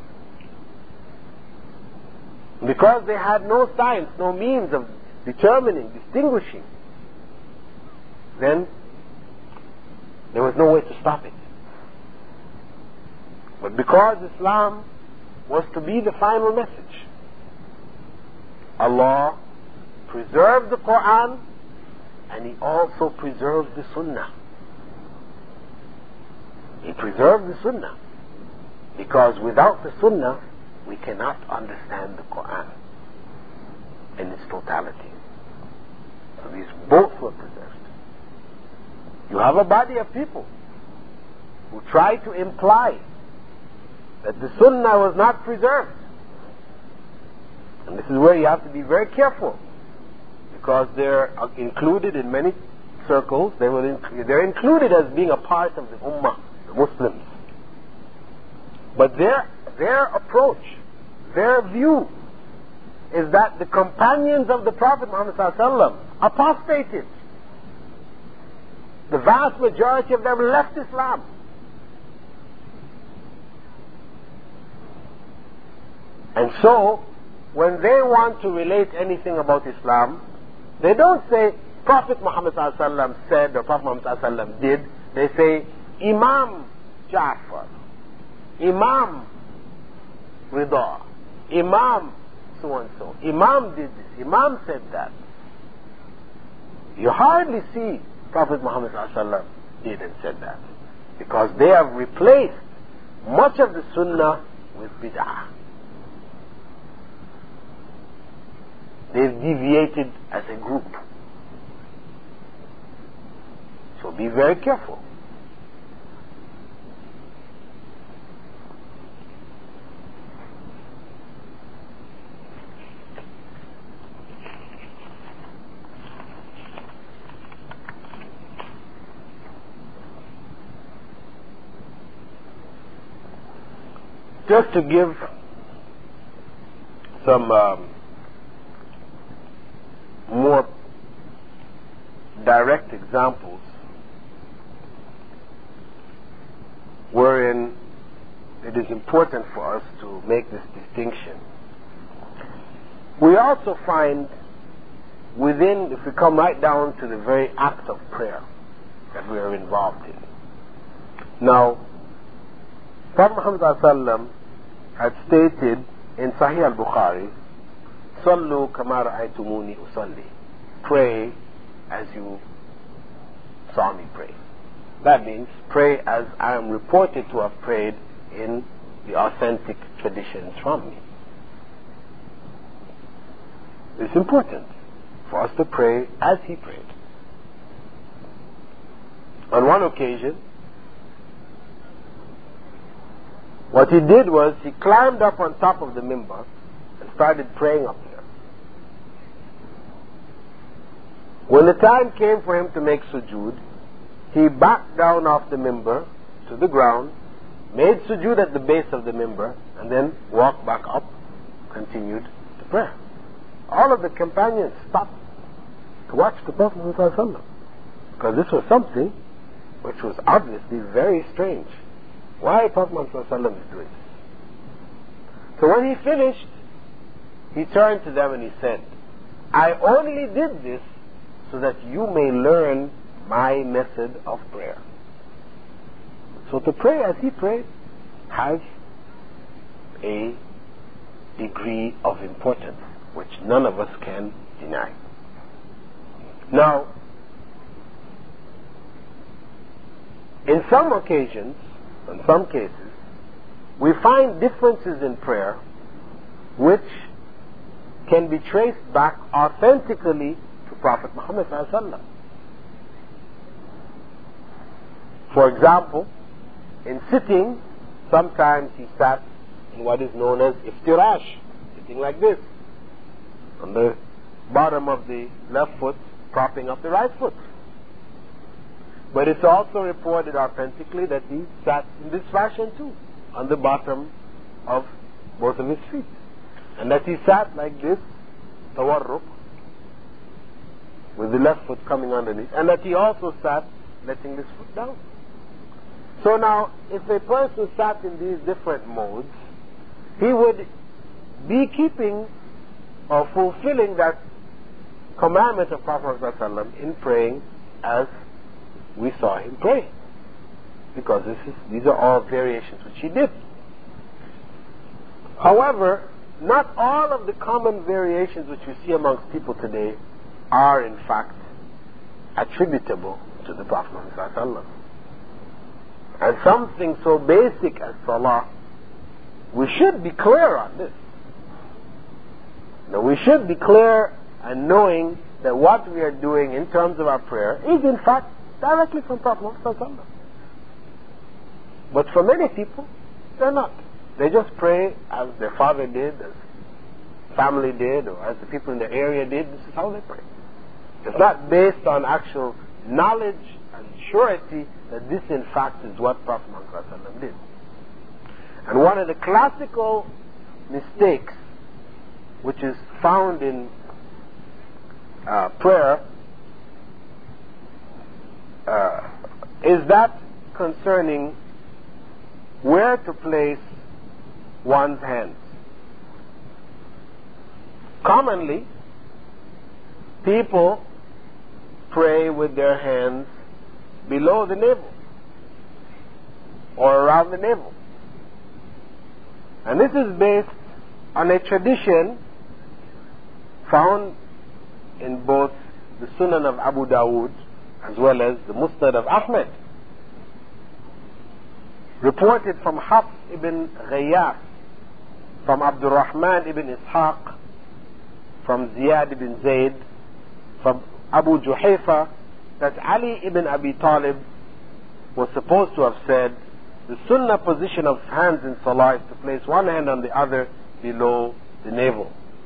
Because they had no science, no means of determining, distinguishing, then there was no way to stop it. But because Islam was to be the final message, Allah preserved the Quran and He also preserved the Sunnah. He preserved the Sunnah because without the Sunnah we cannot understand the Quran in its totality. So these both were preserved. You have a body of people who try to imply that the Sunnah was not preserved. And this is where you have to be very careful, because they're included in many circles. They're included as being a part of the Ummah, the Muslims. But their approach, their view, is that the companions of the Prophet Muhammad ﷺ apostated. The vast majority of them left Islam. And so, when they want to relate anything about Islam, they don't say Prophet Muhammad ﷺ said or Prophet Muhammad ﷺ did. They say Imam Ja'far, Imam Rida, Imam so and so. Imam did this, Imam said that. You hardly see Prophet Muhammad ﷺ did and said that, because they have replaced much of the Sunnah with bid'ah. They've deviated as a group. So be very careful. Just to give some more direct examples wherein it is important for us to make this distinction. We also find within, if we come right down to the very act of prayer that we are involved in. Now, Prophet Muhammad ﷺ had stated in Sahih al-Bukhari, Sallu kama ra'aytumuni usalli. Pray as you saw me pray. That means pray as I am reported to have prayed in the authentic traditions from me. It's important for us to pray as he prayed. On one occasion, what he did was he climbed up on top of the minbar and started praying up there. When the time came for him to make sujood, he backed down off the minbar to the ground, made sujood at the base of the minbar, and then walked back up, continued the prayer. All of the companions stopped to watch the Prophet ﷺ, because this was something which was obviously very strange. Why Prophet ﷺ is doing this? So when he finished, he turned to them and he said, I only did this so that you may learn my method of prayer. So to pray as he prayed has a degree of importance which none of us can deny. Now, in some occasions, in some cases, we find differences in prayer which can be traced back authentically to Prophet Muhammad ﷺ. For example, in sitting, sometimes he sat in what is known as iftirash, sitting like this, on the bottom of the left foot, propping up the right foot. But it's also reported authentically that he sat in this fashion too, on the bottom of both of his feet. And that he sat like this, tawarruk, with the left foot coming underneath. And that he also sat letting this foot down. So now, if a person sat in these different modes, he would be keeping or fulfilling that commandment of Prophet ﷺ in praying as we saw him pray. Because these are all variations which he did. However, not all of the common variations which we see amongst people today are in fact attributable to the Prophet Muhammad ﷺ. And something so basic as salah, we should be clear on this. Now we should be clear and knowing that what we are doing in terms of our prayer is in fact directly from Prophet Muhammad ﷺ. But for many people, they're not. They just pray as their father did, as family did, or as the people in the area did. This is how they pray. It's not based on actual knowledge and surety that this in fact is what Prophet Muhammad ﷺ did. And one of the classical mistakes which is found in prayer is that concerning where to place one's hands. Commonly, people pray with their hands below the navel or around the navel. And this is based on a tradition found in both the Sunan of Abu Dawood as well as the Musnad of Ahmed. Reported from Hafs ibn Ghayyas, from Abdul Rahman ibn Ishaq, from Ziyad ibn Zayd, from Abu Juhayfa, that Ali ibn Abi Talib was supposed to have said, the sunnah position of hands in salah is to place one hand on the other below the navel.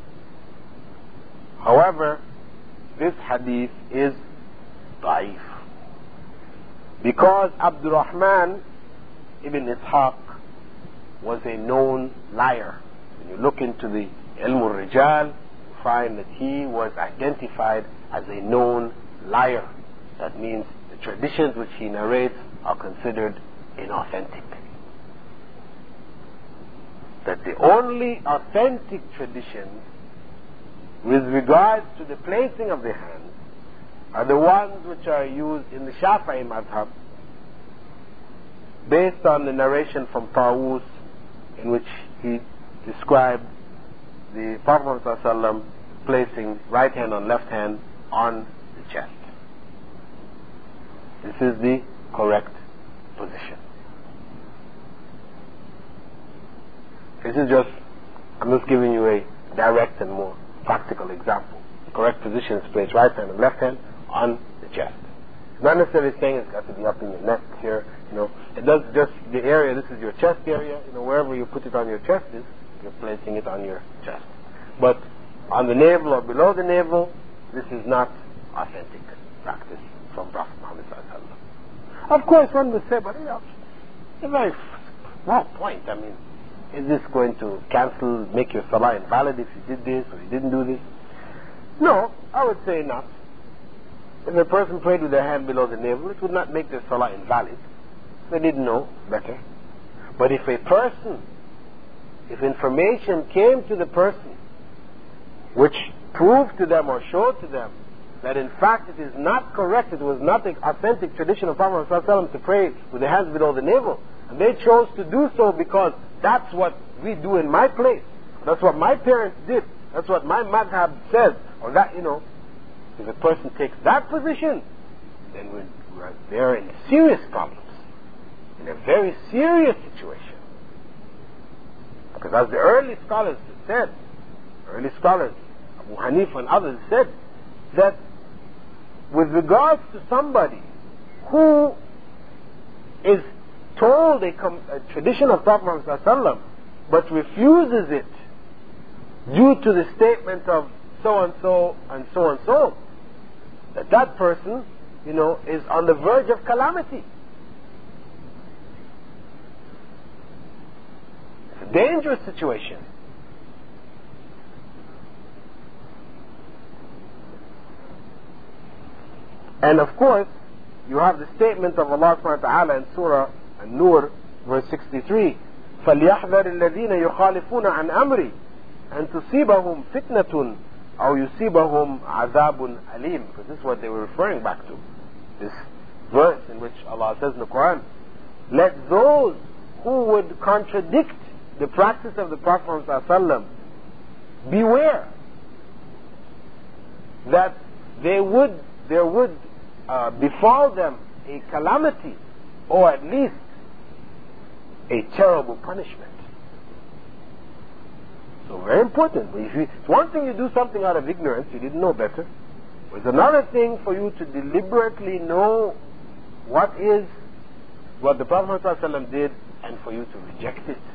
However, this hadith is da'if, because Abdul Rahman ibn Ishaq was a known liar. When you look into the Ilm al-Rijal, you find that he was identified as a known liar. That means the traditions which he narrates are considered inauthentic. That the only authentic traditions with regards to the placing of the hands are the ones which are used in the Shafi'i madhab, based on the narration from Tawus, in which he described the Prophet ﷺ placing right hand on left hand on the chest. This is the correct position. I'm just giving you a direct and more practical example. The correct position is place right hand and left hand on the chest. It's not necessarily saying it's got to be up in your neck here, It does just the area, this is your chest area, wherever you put it on your chest is, you're placing it on your chest. But on the navel or below the navel, this is not authentic practice from Prophet Muhammad ﷺ. Of course, one would say, but it's a very small point. Is this going to make your salah invalid if you did this or you didn't do this? No, I would say not. If a person prayed with their hand below the navel, it would not make their salah invalid. They didn't know better. But if information came to the person which proved to them or showed to them that in fact it is not correct, it was not the authentic tradition of Prophet ﷺ to pray with the hands below the navel. And they chose to do so because that's what we do in my place. That's what my parents did. That's what my madhab says. Or that, if a person takes that position, then we're there in serious problems. In a very serious situation. Because as the early scholars said, Abu Hanifa and others said, that with regards to somebody who is told a tradition of Prophet ﷺ but refuses it due to the statement of so and so and so and so, that person, is on the verge of calamity. It's a dangerous situation. And of course, you have the statement of Allah subhanahu wa ta'ala in Surah An-Nur, verse 63, فَلْيَحْذَرِ الَّذِينَ يُخَالِفُونَ عَنْ أَمْرِي أَن تُصِيبَهُمْ فِتْنَةٌ أَوْ يُصِيبَهُمْ عَذَابٌ أَلِيمٌ. Because this is what they were referring back to. This verse in which Allah says in the Quran, let those who would contradict the practice of the Prophet ﷺ beware that there would befall them a calamity, or at least a terrible punishment. So very important. It's one thing you do something out of ignorance, you didn't know better. It's another thing for you to deliberately know what the Prophet ﷺ did, and for you to reject it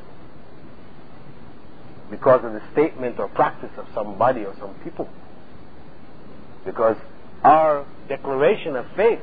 because of the statement or practice of somebody or some people. Because our declaration of faith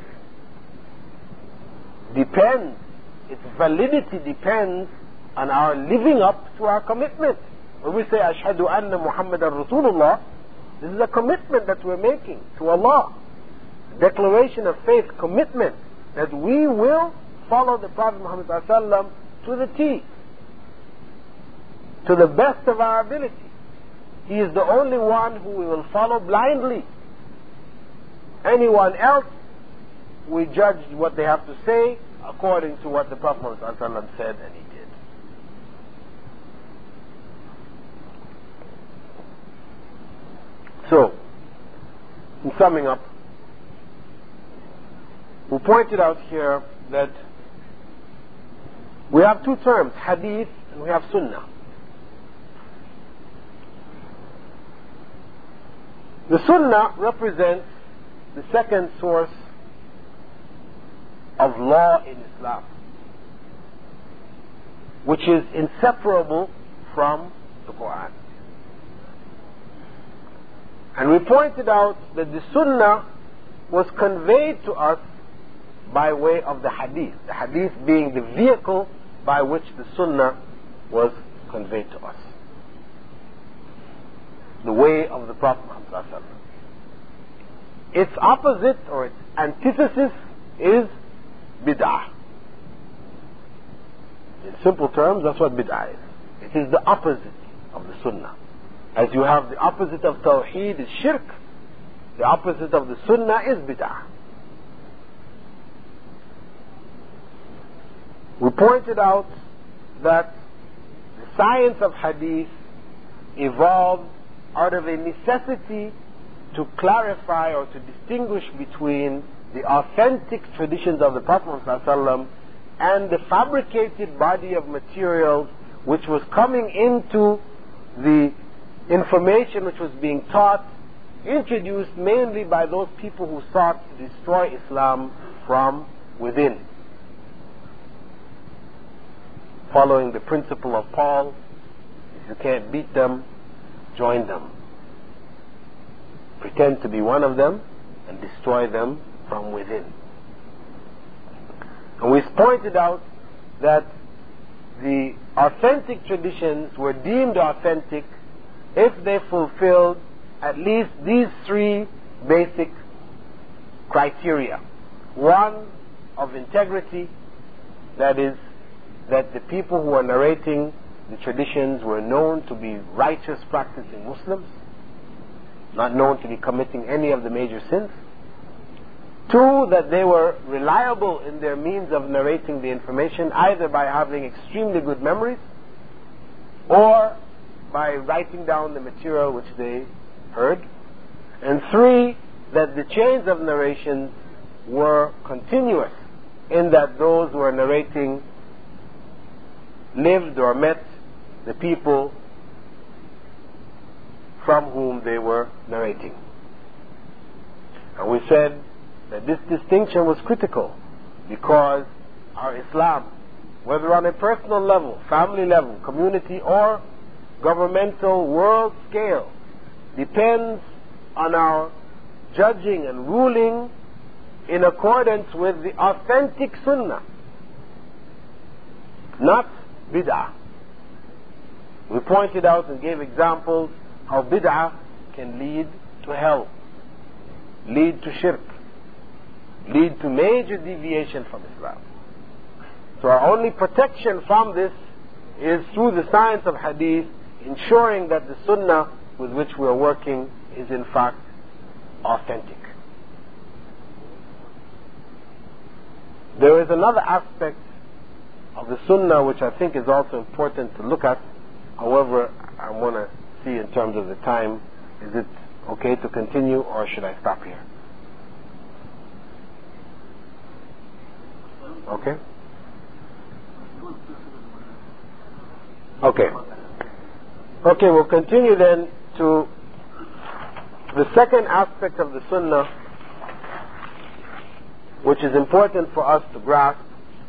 its validity depends on our living up to our commitment. When we say, Ashhadu anna Muhammadan Rasulullah, this is a commitment that we're making to Allah. Declaration of faith, commitment, that we will follow the Prophet Muhammad ﷺ to the T, to the best of our ability. He is the only one who we will follow blindly. Anyone else, we judge what they have to say according to what the Prophet Muhammad ﷺ said and he did. So, in summing up, we pointed out here that we have two terms, hadith and we have sunnah. The sunnah represents the second source of law in Islam, which is inseparable from the Quran. And we pointed out that the sunnah was conveyed to us by way of the hadith being the vehicle by which the sunnah was conveyed to us. The way of the Prophet Muhammad. Its opposite or its antithesis is bid'ah. In simple terms, that's what bid'ah is. It is the opposite of the sunnah. As you have the opposite of tawheed is shirk, the opposite of the sunnah is bid'ah. We pointed out that the science of hadith evolved out of a necessity to clarify or to distinguish between the authentic traditions of the Prophet ﷺ and the fabricated body of materials which was coming into the information which was being taught, introduced mainly by those people who sought to destroy Islam from within. Following the principle of Paul, if you can't beat them, join them. Pretend to be one of them and destroy them from within. And we pointed out that the authentic traditions were deemed authentic if they fulfilled at least these three basic criteria. One, of integrity, that is, that the people who are narrating the traditions were known to be righteous practicing Muslims. not known to be committing any of the major sins. 2, that they were reliable in their means of narrating the information, either by having extremely good memories or by writing down the material which they heard. And 3, that the chains of narrations were continuous, in that those who were narrating lived or met the people from whom they were narrating. And we said that this distinction was critical because our Islam, whether on a personal level, family level, community, or governmental world scale, depends on our judging and ruling in accordance with the authentic sunnah, not bid'ah. We pointed out and gave examples how bid'ah can lead to hell, lead to shirk, lead to major deviation from Islam. So our only protection from this is through the science of hadith, ensuring that the sunnah with which we are working is in fact authentic. There is another aspect of the sunnah which I think is also important to look at. However, I want to see in terms of the time, is it okay to continue or should I stop here? Okay? Okay. Okay, we'll continue then to the second aspect of the sunnah, which is important for us to grasp.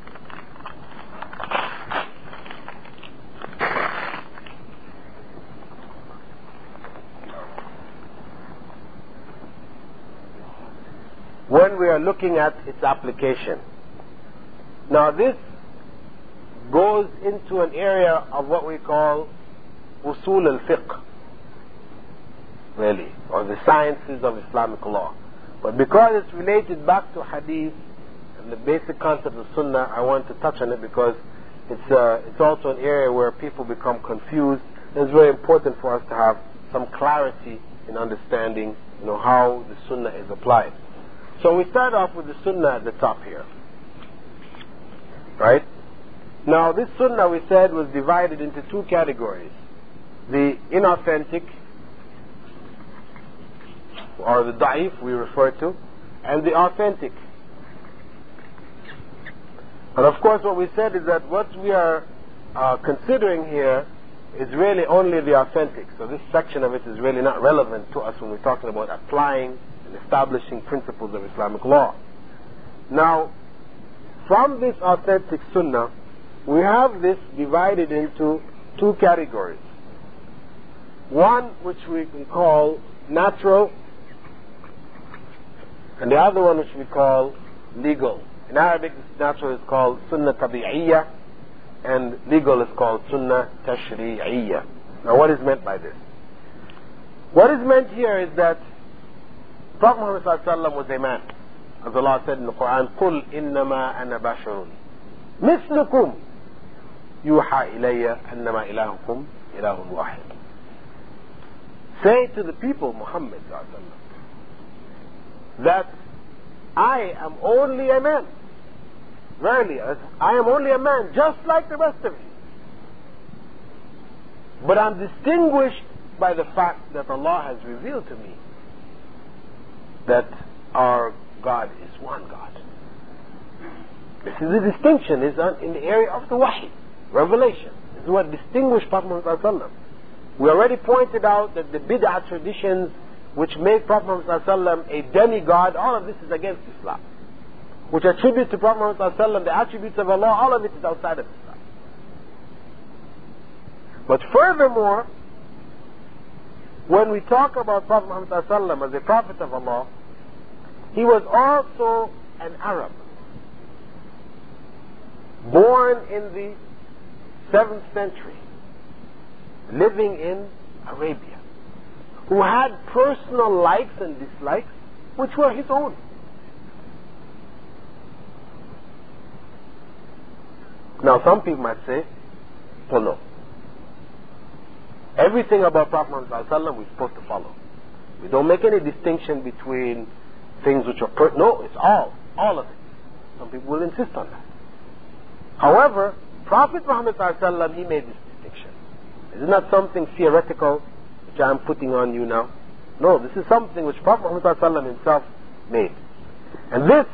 When we are looking at its application. Now this goes into an area of what we call usul al-fiqh, really, or the sciences of Islamic law. But because it's related back to hadith and the basic concept of sunnah, I want to touch on it because it's also an area where people become confused. And it's very important for us to have some clarity in understanding, how the sunnah is applied. So we start off with the sunnah at the top here. Right? Now this sunnah, we said, was divided into 2 categories. The inauthentic, or the da'if we refer to, and the authentic. And of course what we said is that what we are considering here is really only the authentic. So this section of it is really not relevant to us when we're talking about applying and establishing principles of Islamic law. Now, from this authentic sunnah, we have this divided into 2 categories. One which we can call natural, and the other one which we call legal. In Arabic, natural is called sunnah tabi'iyya, and legal is called sunnah tashri'iyya. Now what is meant by this? What is meant here is that Prophet Muhammad ﷺ was a man. As Allah said in the Quran, قُلْ إِنَّمَا أَنَا بَشَرٌ مِثْلُكُمْ يُوحَى إِلَيَّ أَنَّمَا إِلَهُكُمْ إِلَهٌ وَاحِدٌ. Say to the people, Muhammad ﷺ, that I am only a man. Verily, I am only a man, just like the rest of you. But I'm distinguished by the fact that Allah has revealed to me that our God is one God. This is the distinction, is in the area of the wahi, revelation. This is what distinguished Prophet Muhammad ﷺ. We already pointed out that the bid'ah traditions which make Prophet Muhammad ﷺ a demigod, all of this is against Islam. Which attribute to Prophet Muhammad ﷺ the attributes of Allah, all of it is outside of Islam. But furthermore, when we talk about Prophet Muhammad ﷺ as a prophet of Allah, he was also an Arab, born in the 7th century, living in Arabia, who had personal likes and dislikes which were his own. Now some people might say, well, no. Everything about Prophet Muhammad ﷺ we're supposed to follow. We don't make any distinction between things which are no, it's all of it. Some people will insist on that. However, Prophet Muhammad ﷺ, he made this distinction. This is not something theoretical which I'm putting on you now. No, this is something which Prophet Muhammad ﷺ himself made. And this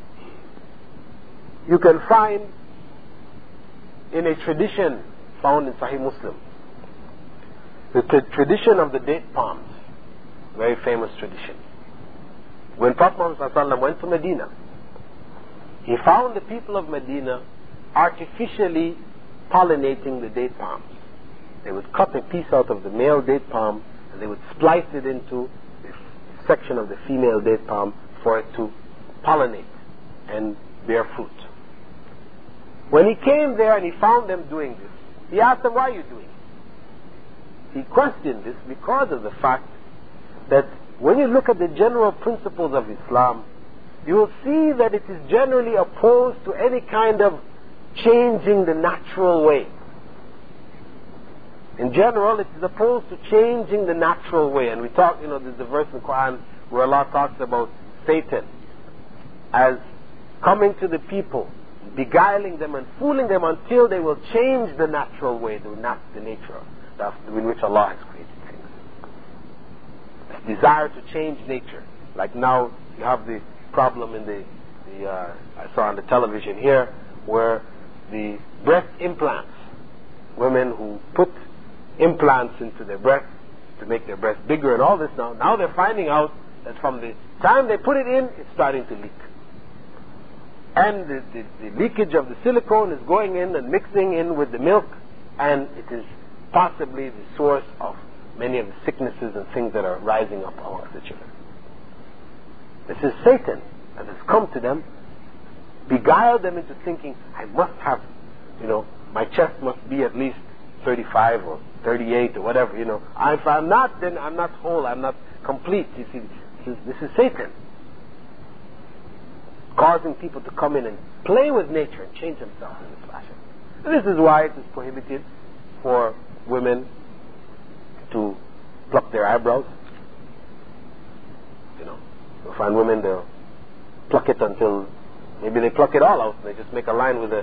you can find in a tradition found in Sahih Muslim. The tradition of the date palms, very famous tradition. When Prophet Muhammad ﷺ went to Medina, he found the people of Medina artificially pollinating the date palms. They would cut a piece out of the male date palm and they would splice it into a section of the female date palm for it to pollinate and bear fruit. When he came there and he found them doing this, he asked them, why are you doing it? He questioned this because of the fact that when you look at the general principles of Islam, you will see that it is generally opposed to any kind of changing the natural way. In general, it is opposed to changing the natural way. And we talk, there's the verse in the Quran where Allah talks about Satan as coming to the people, beguiling them and fooling them until they will change the natural way, the nature in which Allah has created things. This desire to change nature. Like now, you have the problem in I saw on the television here, where the breast implants, women who put implants into their breasts to make their breasts bigger and all this now they're finding out that from the time they put it in, it's starting to leak. And the leakage of the silicone is going in and mixing in with the milk, and it is possibly the source of many of the sicknesses and things that are rising up amongst the children. This is Satan that has come to them, beguiled them into thinking, I must have, my chest must be at least 35 or 38 or whatever, If I'm not, then I'm not whole, I'm not complete. You see, this is Satan causing people to come in and play with nature and change themselves in this fashion. And this is why it is prohibited for women to pluck their eyebrows. You'll find women, they'll pluck it until maybe they pluck it all out and they just make a line with a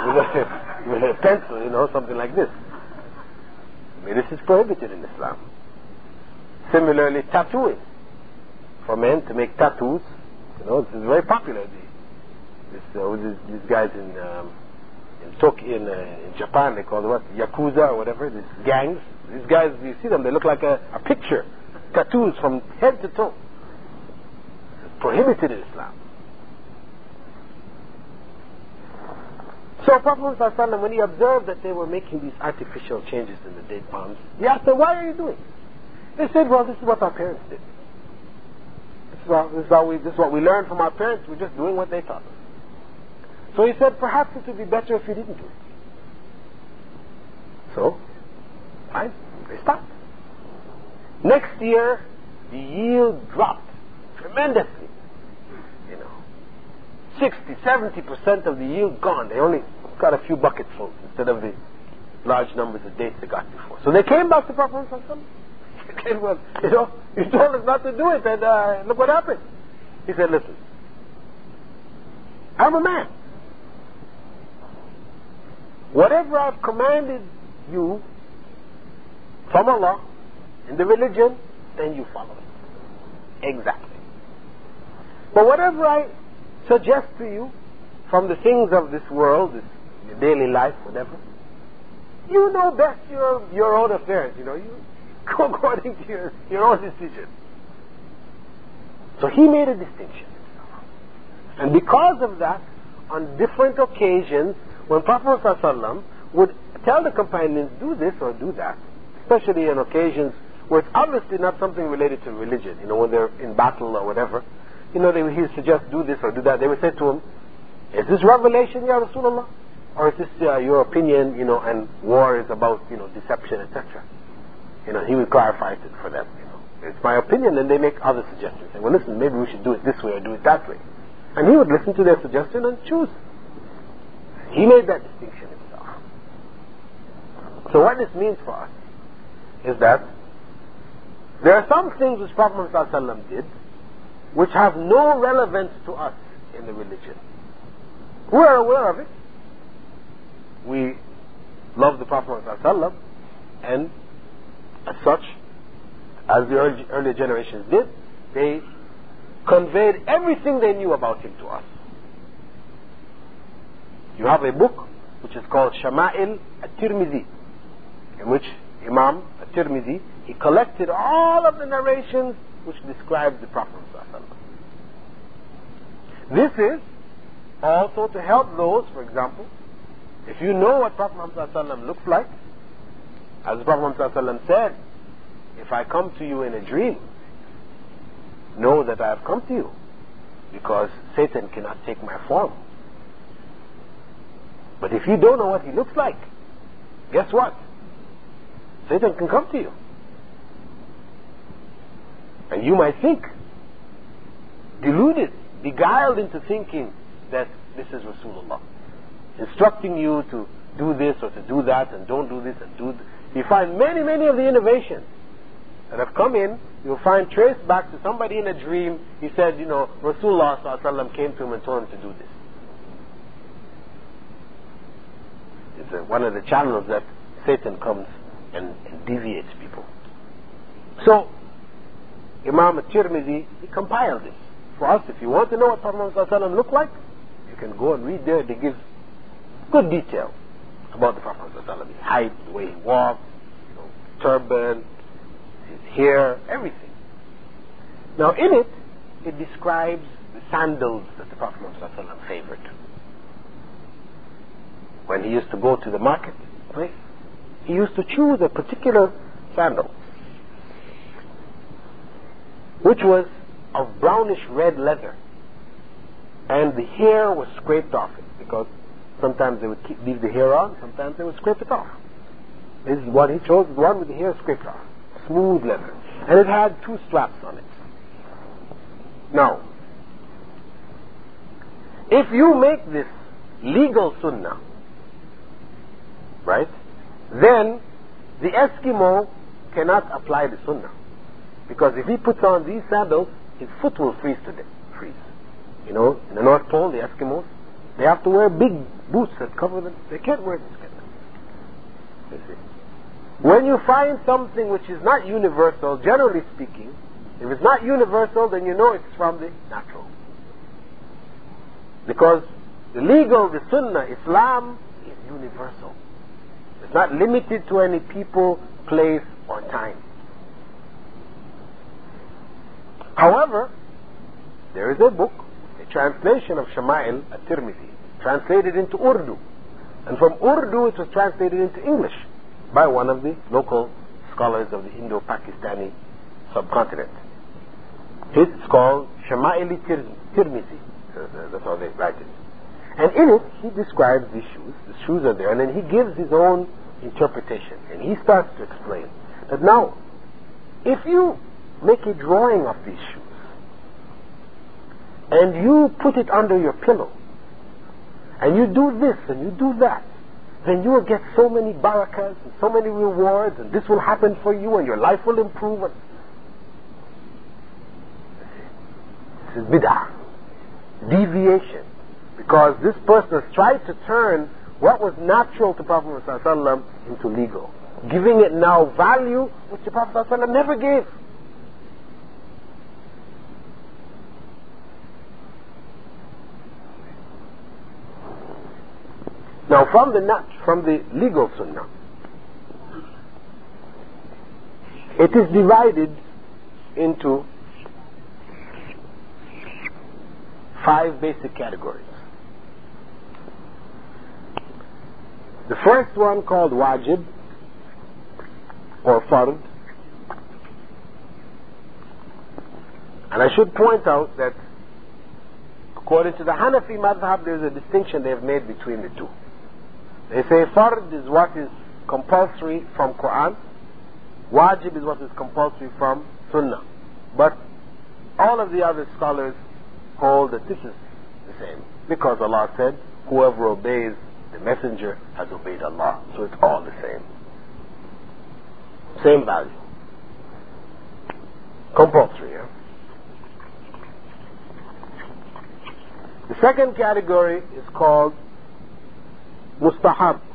pencil, something like this. This is prohibited in Islam. Similarly, tattooing. For men to make tattoos, this is very popular. These guys in Tokyo, in Japan, they call it what? Yakuza or whatever, these gangs. These guys, you see them, they look like a picture. Tattoos from head to toe. Prohibited in Islam. So Prophet ﷺ, when he observed that they were making these artificial changes in the date palms, he asked them, why are you doing it? They said, well, this is what our parents did. This is what we learned from our parents. We're just doing what they taught us. So he said, perhaps it would be better if you didn't do it. So, fine, they stopped. Next year, the yield dropped tremendously. 60-70% of the yield gone. They only got a few bucketfuls instead of the large numbers of dates they got before. So they came back to Prophet ﷺ. He said, well, you told us not to do it, and look what happened. He said, listen, I'm a man. Whatever I've commanded you from Allah in the religion, then you follow it. Exactly. But whatever I suggest to you from the things of this world, your daily life, whatever, you know best your own affairs. You go according to your own decision. So he made a distinction. And because of that, on different occasions, when Prophet ﷺ would tell the companions, do this or do that, especially on occasions where it's obviously not something related to religion, when they're in battle or whatever, he would suggest do this or do that. They would say to him, is this revelation, Ya Rasulullah? Or is this your opinion, and war is about, deception, etc.? He would clarify it for them. It's my opinion, and they make other suggestions. Say, well, listen, maybe we should do it this way or do it that way. And he would listen to their suggestion and choose. He made that distinction himself. So what this means for us is that There are some things which Prophet Muhammad did which have no relevance to us in the religion. We are aware of it. We love the Prophet Muhammad, and as such, as the earlier generations did, they conveyed everything they knew about him to us. You have a book which is called Shama'il At-Tirmidhi, in which Imam At-Tirmidhi, he collected all of the narrations which describe the Prophet ﷺ. This is also to help those, for example, if you know what Prophet Muhammad ﷺ looks like, as the Prophet Muhammad ﷺ said, if I come to you in a dream, know that I have come to you, because Satan cannot take my form. But if you don't know what he looks like, guess what? Satan can come to you. And you might think, deluded, beguiled into thinking that this is Rasulullah, instructing you to do this or to do that, and don't do this and do that. You find many of the innovations that have come in, you'll find traced back to somebody in a dream. He said, Rasulullah ﷺ came to him and told him to do this. It's one of the channels that Satan comes and deviates people. So, Imam At-Tirmidhi, he compiled this for us. If you want to know what Prophet ﷺ looked like, you can go and read there. They give good detail about the Prophet ﷺ, his height, the way he walked, turban, his hair, everything. Now in it, it describes the sandals that the Prophet ﷺ favored. When he used to go to the marketplace, he used to choose a particular sandal, which was of brownish red leather, and the hair was scraped off it, because sometimes they would leave the hair on, sometimes they would scrape it off. This is what he chose, the one with the hair scraped off, smooth leather, and it had 2 straps on it. Now, if you make this legal sunnah, right, then the Eskimo cannot apply the sunnah, because if he puts on these sandals, his foot will freeze to death. In the North Pole, the Eskimos, they have to wear big boots that cover them. They can't wear this kind of. You see, when you find something which is not universal, generally speaking, if it's not universal, then you know it's from the natural. Because the legal, the sunnah, Islam is universal. It's not limited to any people, place, or time. However, there is a book, a translation of Shama'il At-Tirmidhi, translated into Urdu. And from Urdu it was translated into English by one of the local scholars of the Indo-Pakistani subcontinent. It's called Shama'il Tirmidhi. That's how they write it. And in it, he describes these shoes. The shoes are there, and then he gives his own interpretation. And he starts to explain that now, if you make a drawing of these shoes, and you put it under your pillow, and you do this and you do that, then you will get so many barakas and so many rewards, and this will happen for you, and your life will improve. This is bid'ah, deviation, because this person has tried to turn what was natural to Prophet ﷺ into legal, giving it now value which the Prophet ﷺ never gave. Now from the legal sunnah, it is divided into 5 basic categories. The first one, called wajib or fard, and I should point out that according to the Hanafi madhab, there is a distinction they have made between the two. They say fard is what is compulsory from Quran, wajib is what is compulsory from Sunnah. But all of the other scholars hold that this is the same, because Allah said, whoever obeys the messenger has obeyed Allah. So it's all the same. Same value. compulsory. Yeah? The second category is called mustahab.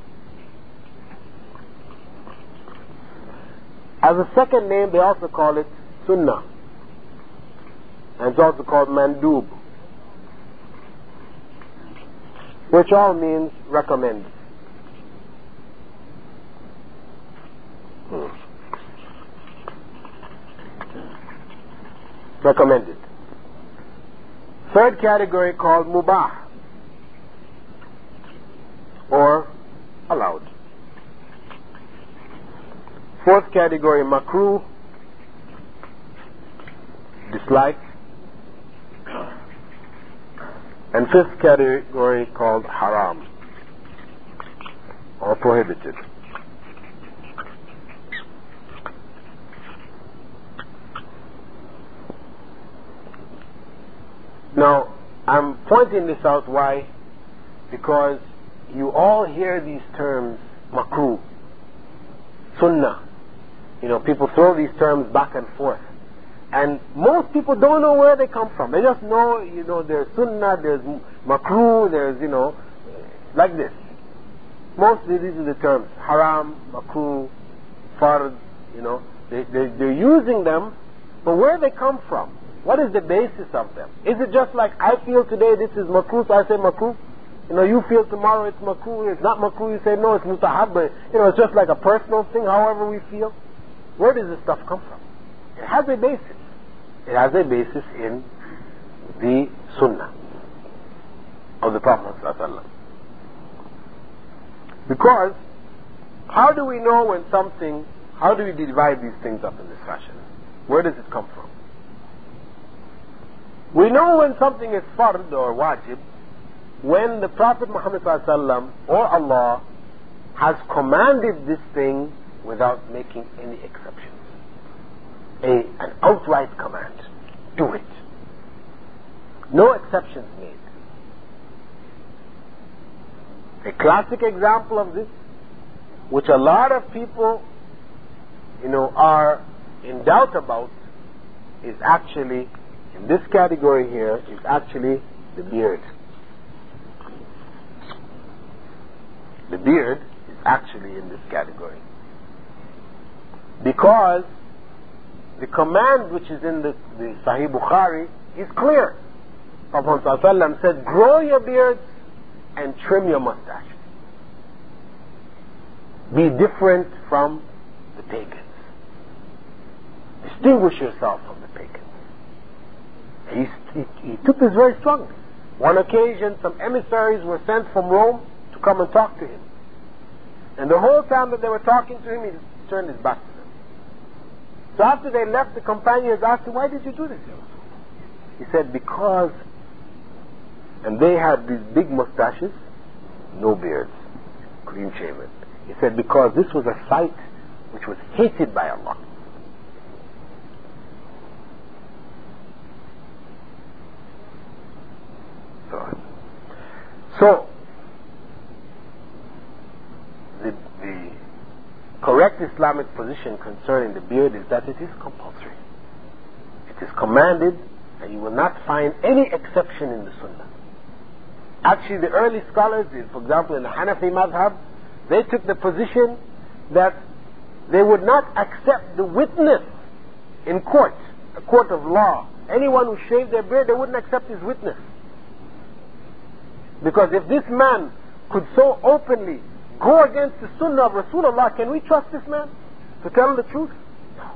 As a second name, they also call it sunnah. And it's also called mandub, which all means recommend. Recommended. Third category called mubah, or allowed. Fourth category makruh, disliked. And fifth category called haram, or prohibited. Now, I'm pointing this out, why? Because you all hear these terms, makruh, sunnah. You know, people throw these terms back and forth. And most people don't know where they come from. They just know, you know, there's sunnah, there's makruh, there's, you know, like this. Mostly these are the terms, haram, makruh, fard, you know. They're using them, but where they come from? What is the basis of them? Is it just like, I feel today this is makruh, so I say makruh? You know, you feel tomorrow it's makruh, it's not makruh, you say no, it's mustahab, but, you know, it's just like a personal thing, however we feel. Where does this stuff come from? It has a basis. It has a basis in the sunnah of the Prophet ﷺ. Because how do we know when something, how do we divide these things up in this fashion? Where does it come from? We know when something is fard or wajib when the Prophet Muhammad ﷺ or Allah has commanded this thing without making any exceptions. An outright command. Do it. No exceptions made. A classic example of this, which a lot of people, you know, are in doubt about, is actually, in this category here, is actually the beard. The beard is actually in this category. Because the command which is in the Sahih Bukhari is clear. Prophet ﷺ said, grow your beards and trim your mustache. Be different from the pagans. Distinguish yourself from the pagans. He took this very strongly. One occasion, some emissaries were sent from Rome to come and talk to him. And the whole time that they were talking to him, he turned his back to them. So after they left, the companions asked him, why did you do this? He said, because, and they had these big mustaches, no beards, clean shaven. He said, because this was a sight which was hated by Allah. So the correct Islamic position concerning the beard is that it is compulsory. It is commanded, and you will not find any exception in the Sunnah. Actually, the early scholars, for example, in the Hanafi madhab, they took the position that they would not accept the witness in court, a court of law. Anyone who shaved their beard, they wouldn't accept his witness. Because if this man could so openly go against the sunnah of Rasulullah, can we trust this man to tell the truth? No.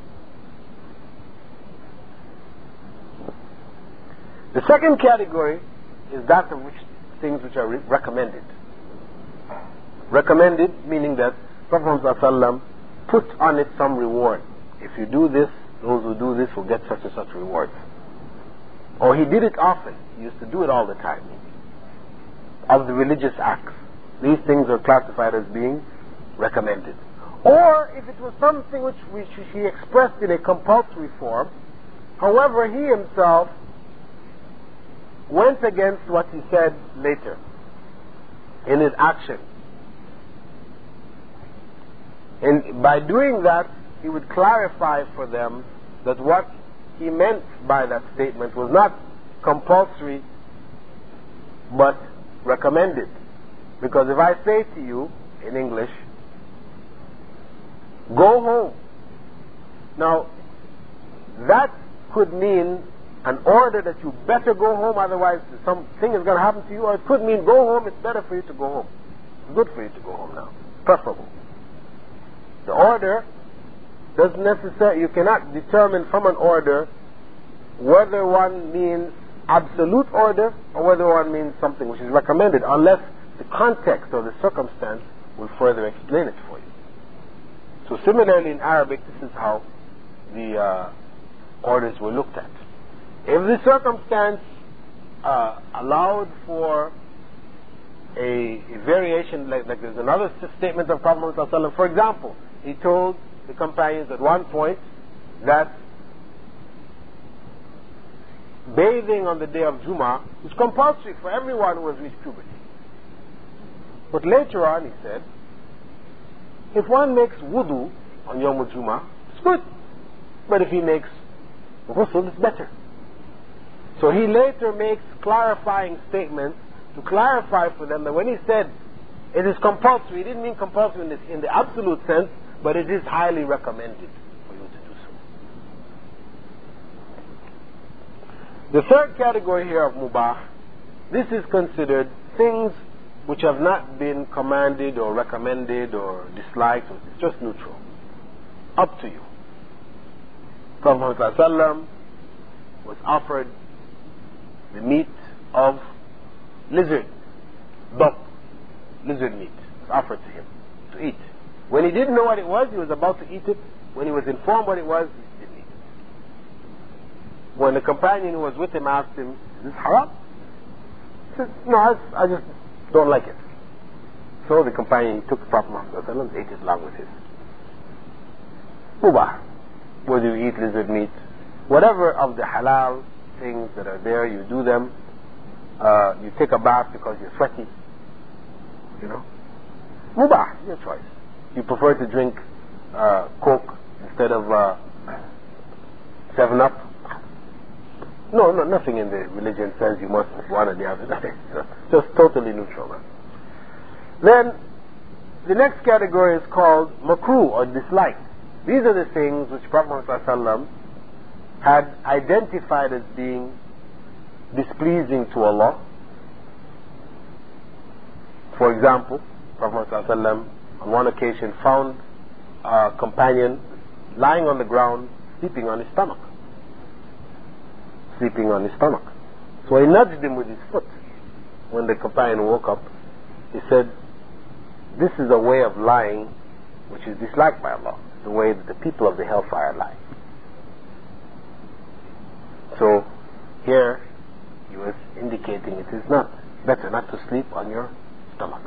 The second category is that of which things which are recommended. Recommended meaning that Prophet ﷺ put on it some reward. If you do this, those who do this will get such and such rewards. Or he did it often. He used to do it all the time. Of the religious acts. These things are classified as being recommended. Or if it was something which he expressed in a compulsory form, however, he himself went against what he said later in his action. And by doing that, he would clarify for them that what he meant by that statement was not compulsory but recommended. Because if I say to you in English, go home, now that could mean an order that you better go home, otherwise something is going to happen to you, or it could mean go home, it's better for you to go home. It's good for you to go home now. Preferable. The order doesn't necessarily, you cannot determine from an order whether one means absolute order or whether one means something which is recommended, unless the context or the circumstance will further explain it for you. So similarly in Arabic, this is how the orders were looked at. If the circumstance allowed for a variation, like there's another statement of Prophet Muhammad ﷺ, for example, he told the companions at one point that bathing on the day of Jummah is compulsory for everyone who has reached puberty. But later on he said, if one makes wudu on Yawm al-Jummah, it's good. But if he makes ghusl, it's better. So he later makes clarifying statements to clarify for them that when he said it is compulsory, he didn't mean compulsory in the absolute sense, but it is highly recommended for you to do so. The third category here of mubah, this is considered things which have not been commanded or recommended or disliked, it's just neutral. Up to you. Prophet Muhammad ﷺ was offered the meat of lizard, duck, lizard meat was offered to him to eat. When he didn't know what it was, he was about to eat it. When he was informed what it was, he didn't eat it. When the companion who was with him asked him, is this haram? He said, no, I just don't like it. So the companion took the Prophet Muhammad and ate it along with his. Mubah. Whether you eat lizard meat, whatever of the halal things that are there, you do them. You take a bath because you're sweaty. You know? Mubah, your choice. You prefer to drink Coke instead of 7-Up? No, nothing in the religion says you must one or the other. Nothing. Just totally neutral. Then, the next category is called makruh or disliked. These are the things which Prophet Muhammad ﷺ had identified as being displeasing to Allah. For example, Prophet Muhammad ﷺ on one occasion found a companion lying on the ground, sleeping on his stomach. So he nudged him with his foot. When the companion woke up, he said, this is a way of lying which is disliked by Allah. It's the way that the people of the hellfire lie. So here he was indicating it is not better not to sleep on your stomach.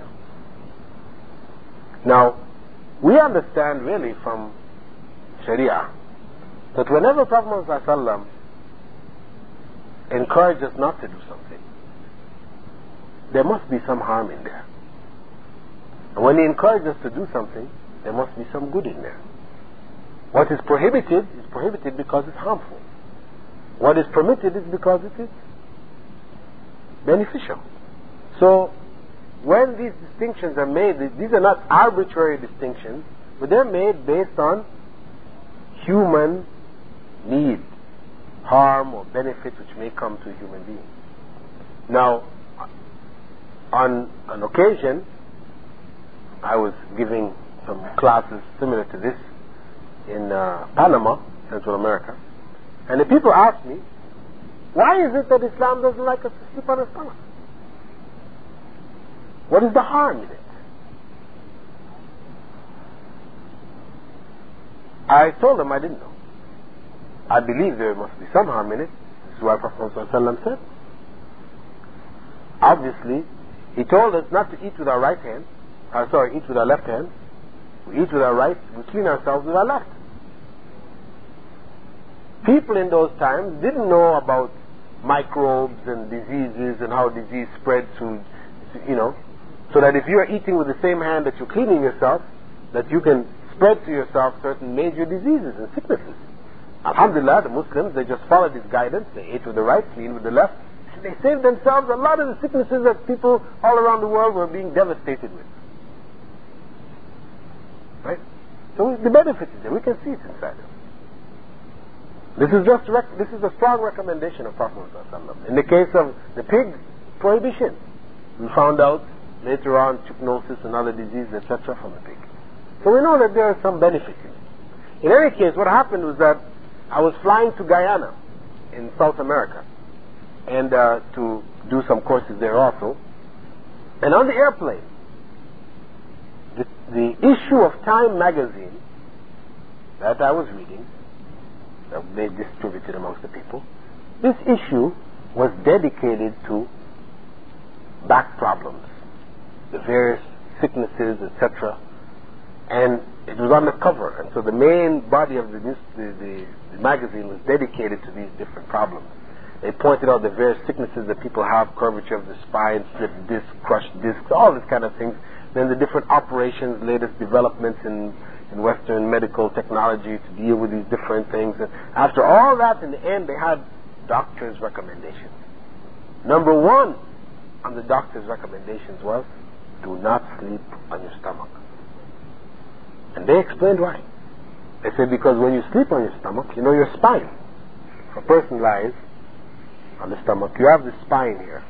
Now, we understand really from Sharia that whenever Prophet Muhammad ﷺ encouraged us not to do something, there must be some harm in there. And when he encouraged us to do something, there must be some good in there. What is prohibited because it's harmful. What is permitted is because it is beneficial. So, when these distinctions are made, these are not arbitrary distinctions, but they're made based on human need, harm or benefit which may come to a human being. Now, on an occasion, I was giving some classes similar to this in Panama, Central America, and the people asked me, why is it that Islam doesn't like us to sleep on our stomach? What is the harm in it? I told them I didn't know. I believe there must be some harm in it. This is why Prophet ﷺ said. Obviously, he told us not to eat with our right hand. Eat with our left hand. We eat with our right. We clean ourselves with our left. People in those times didn't know about microbes and diseases and how disease spreads through, so that if you are eating with the same hand that you're cleaning yourself, that you can spread to yourself certain major diseases and sicknesses. Alhamdulillah, the Muslims, they just followed his guidance. They ate with the right, cleaned with the left. And they saved themselves a lot of the sicknesses that people all around the world were being devastated with. Right? So the benefit is there. We can see it inside us. This is a strong recommendation of Prophet Muhammad. In the case of the pig prohibition, we found out later on trypanosis and other diseases, etc. from the pig. So we know that there is some benefit in it. In any case, what happened was that I was flying to Guyana in South America and to do some courses there also. And on the airplane, the issue of Time magazine that I was reading, that they distributed amongst the people, this issue was dedicated to back problems, the various sicknesses, etc. And it was on the cover, and so the main body of the magazine was dedicated to these different problems. They pointed out the various sicknesses that people have: curvature of the spine, slipped disc, crushed discs, all this kind of things. Then the different operations, latest developments in Western medical technology to deal with these different things. And after all that, in the end, they had doctors' recommendations. Number one on the doctor's recommendations was, do not sleep on your stomach. And they explained why. They said because when you sleep on your stomach, you know your spine. If a person lies on the stomach, you have the spine here.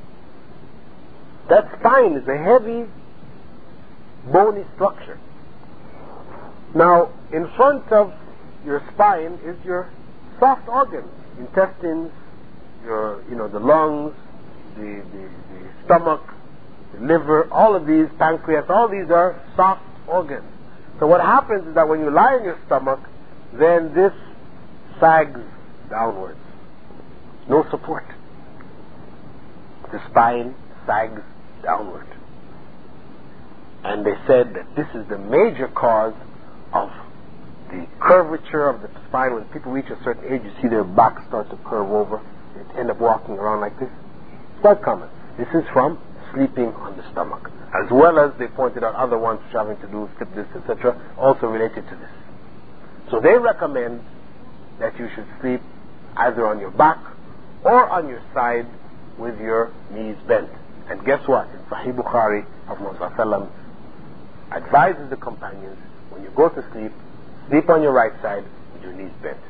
That spine is a heavy, bony structure. Now, in front of your spine is your soft organs, intestines, the lungs, the stomach, the liver, all of these, pancreas, all these are soft organs. So what happens is that when you lie on your stomach, then this sags downwards. No support. The spine sags downward. And they said that this is the major cause of the curvature of the spine. When people reach a certain age, you see their back start to curve over. They end up walking around like this. It's quite common. This is from sleeping on the stomach. As well as they pointed out other ones which having to do with slip disc, etc., also related to this. So they recommend that you should sleep either on your back or on your side with your knees bent. And guess what? In Sahih Bukhari, Prophet ﷺ advises the companions, when you go to sleep, sleep on your right side with your knees bent.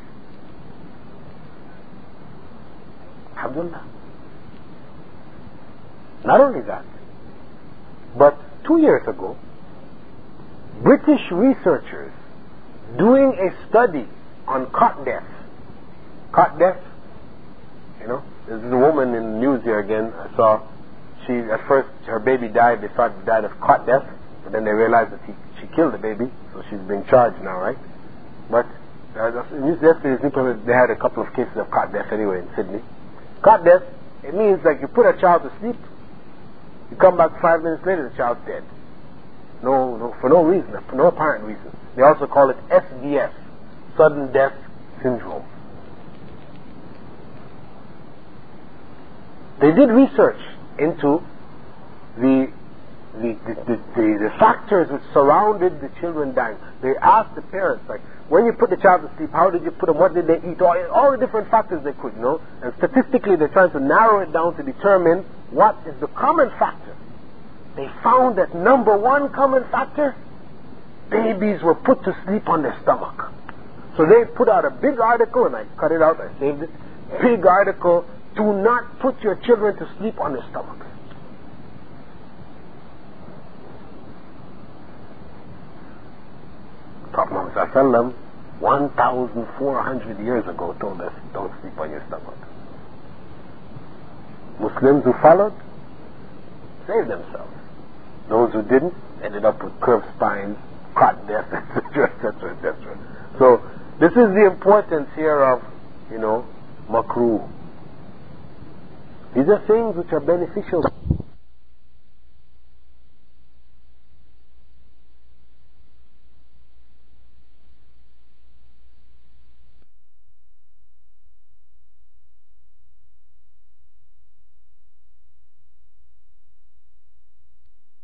Alhamdulillah. Not only that, but 2 years ago, British researchers doing a study on cot death. Cot death, there's a woman in the news here again. I saw at first her baby died. They thought she died of cot death, but then they realized that she killed the baby, so she's being charged now, right? But yesterday they had a couple of cases of cot death anyway in Sydney. Cot death, it means like you put a child to sleep, you come back 5 minutes later, the child's dead. For no reason, for no apparent reason. They also call it SDS, sudden death syndrome. They did research into the factors which surrounded the children dying. They asked the parents, like, when you put the child to sleep, how did you put them? What did they eat? All the different factors they could, And statistically, they're trying to narrow it down to determine what is the common factor. They found that number one common factor, babies were put to sleep on their stomach. So they put out a big article, and I cut it out, I saved it. Big article, do not put your children to sleep on their stomachs. Prophet Muhammad 1,400 years ago told us, don't sleep on your stomach. Muslims who followed saved themselves. Those who didn't ended up with curved spines, cot death, etc., etc., etc. So this is the importance here of, makruh. These are things which are beneficial.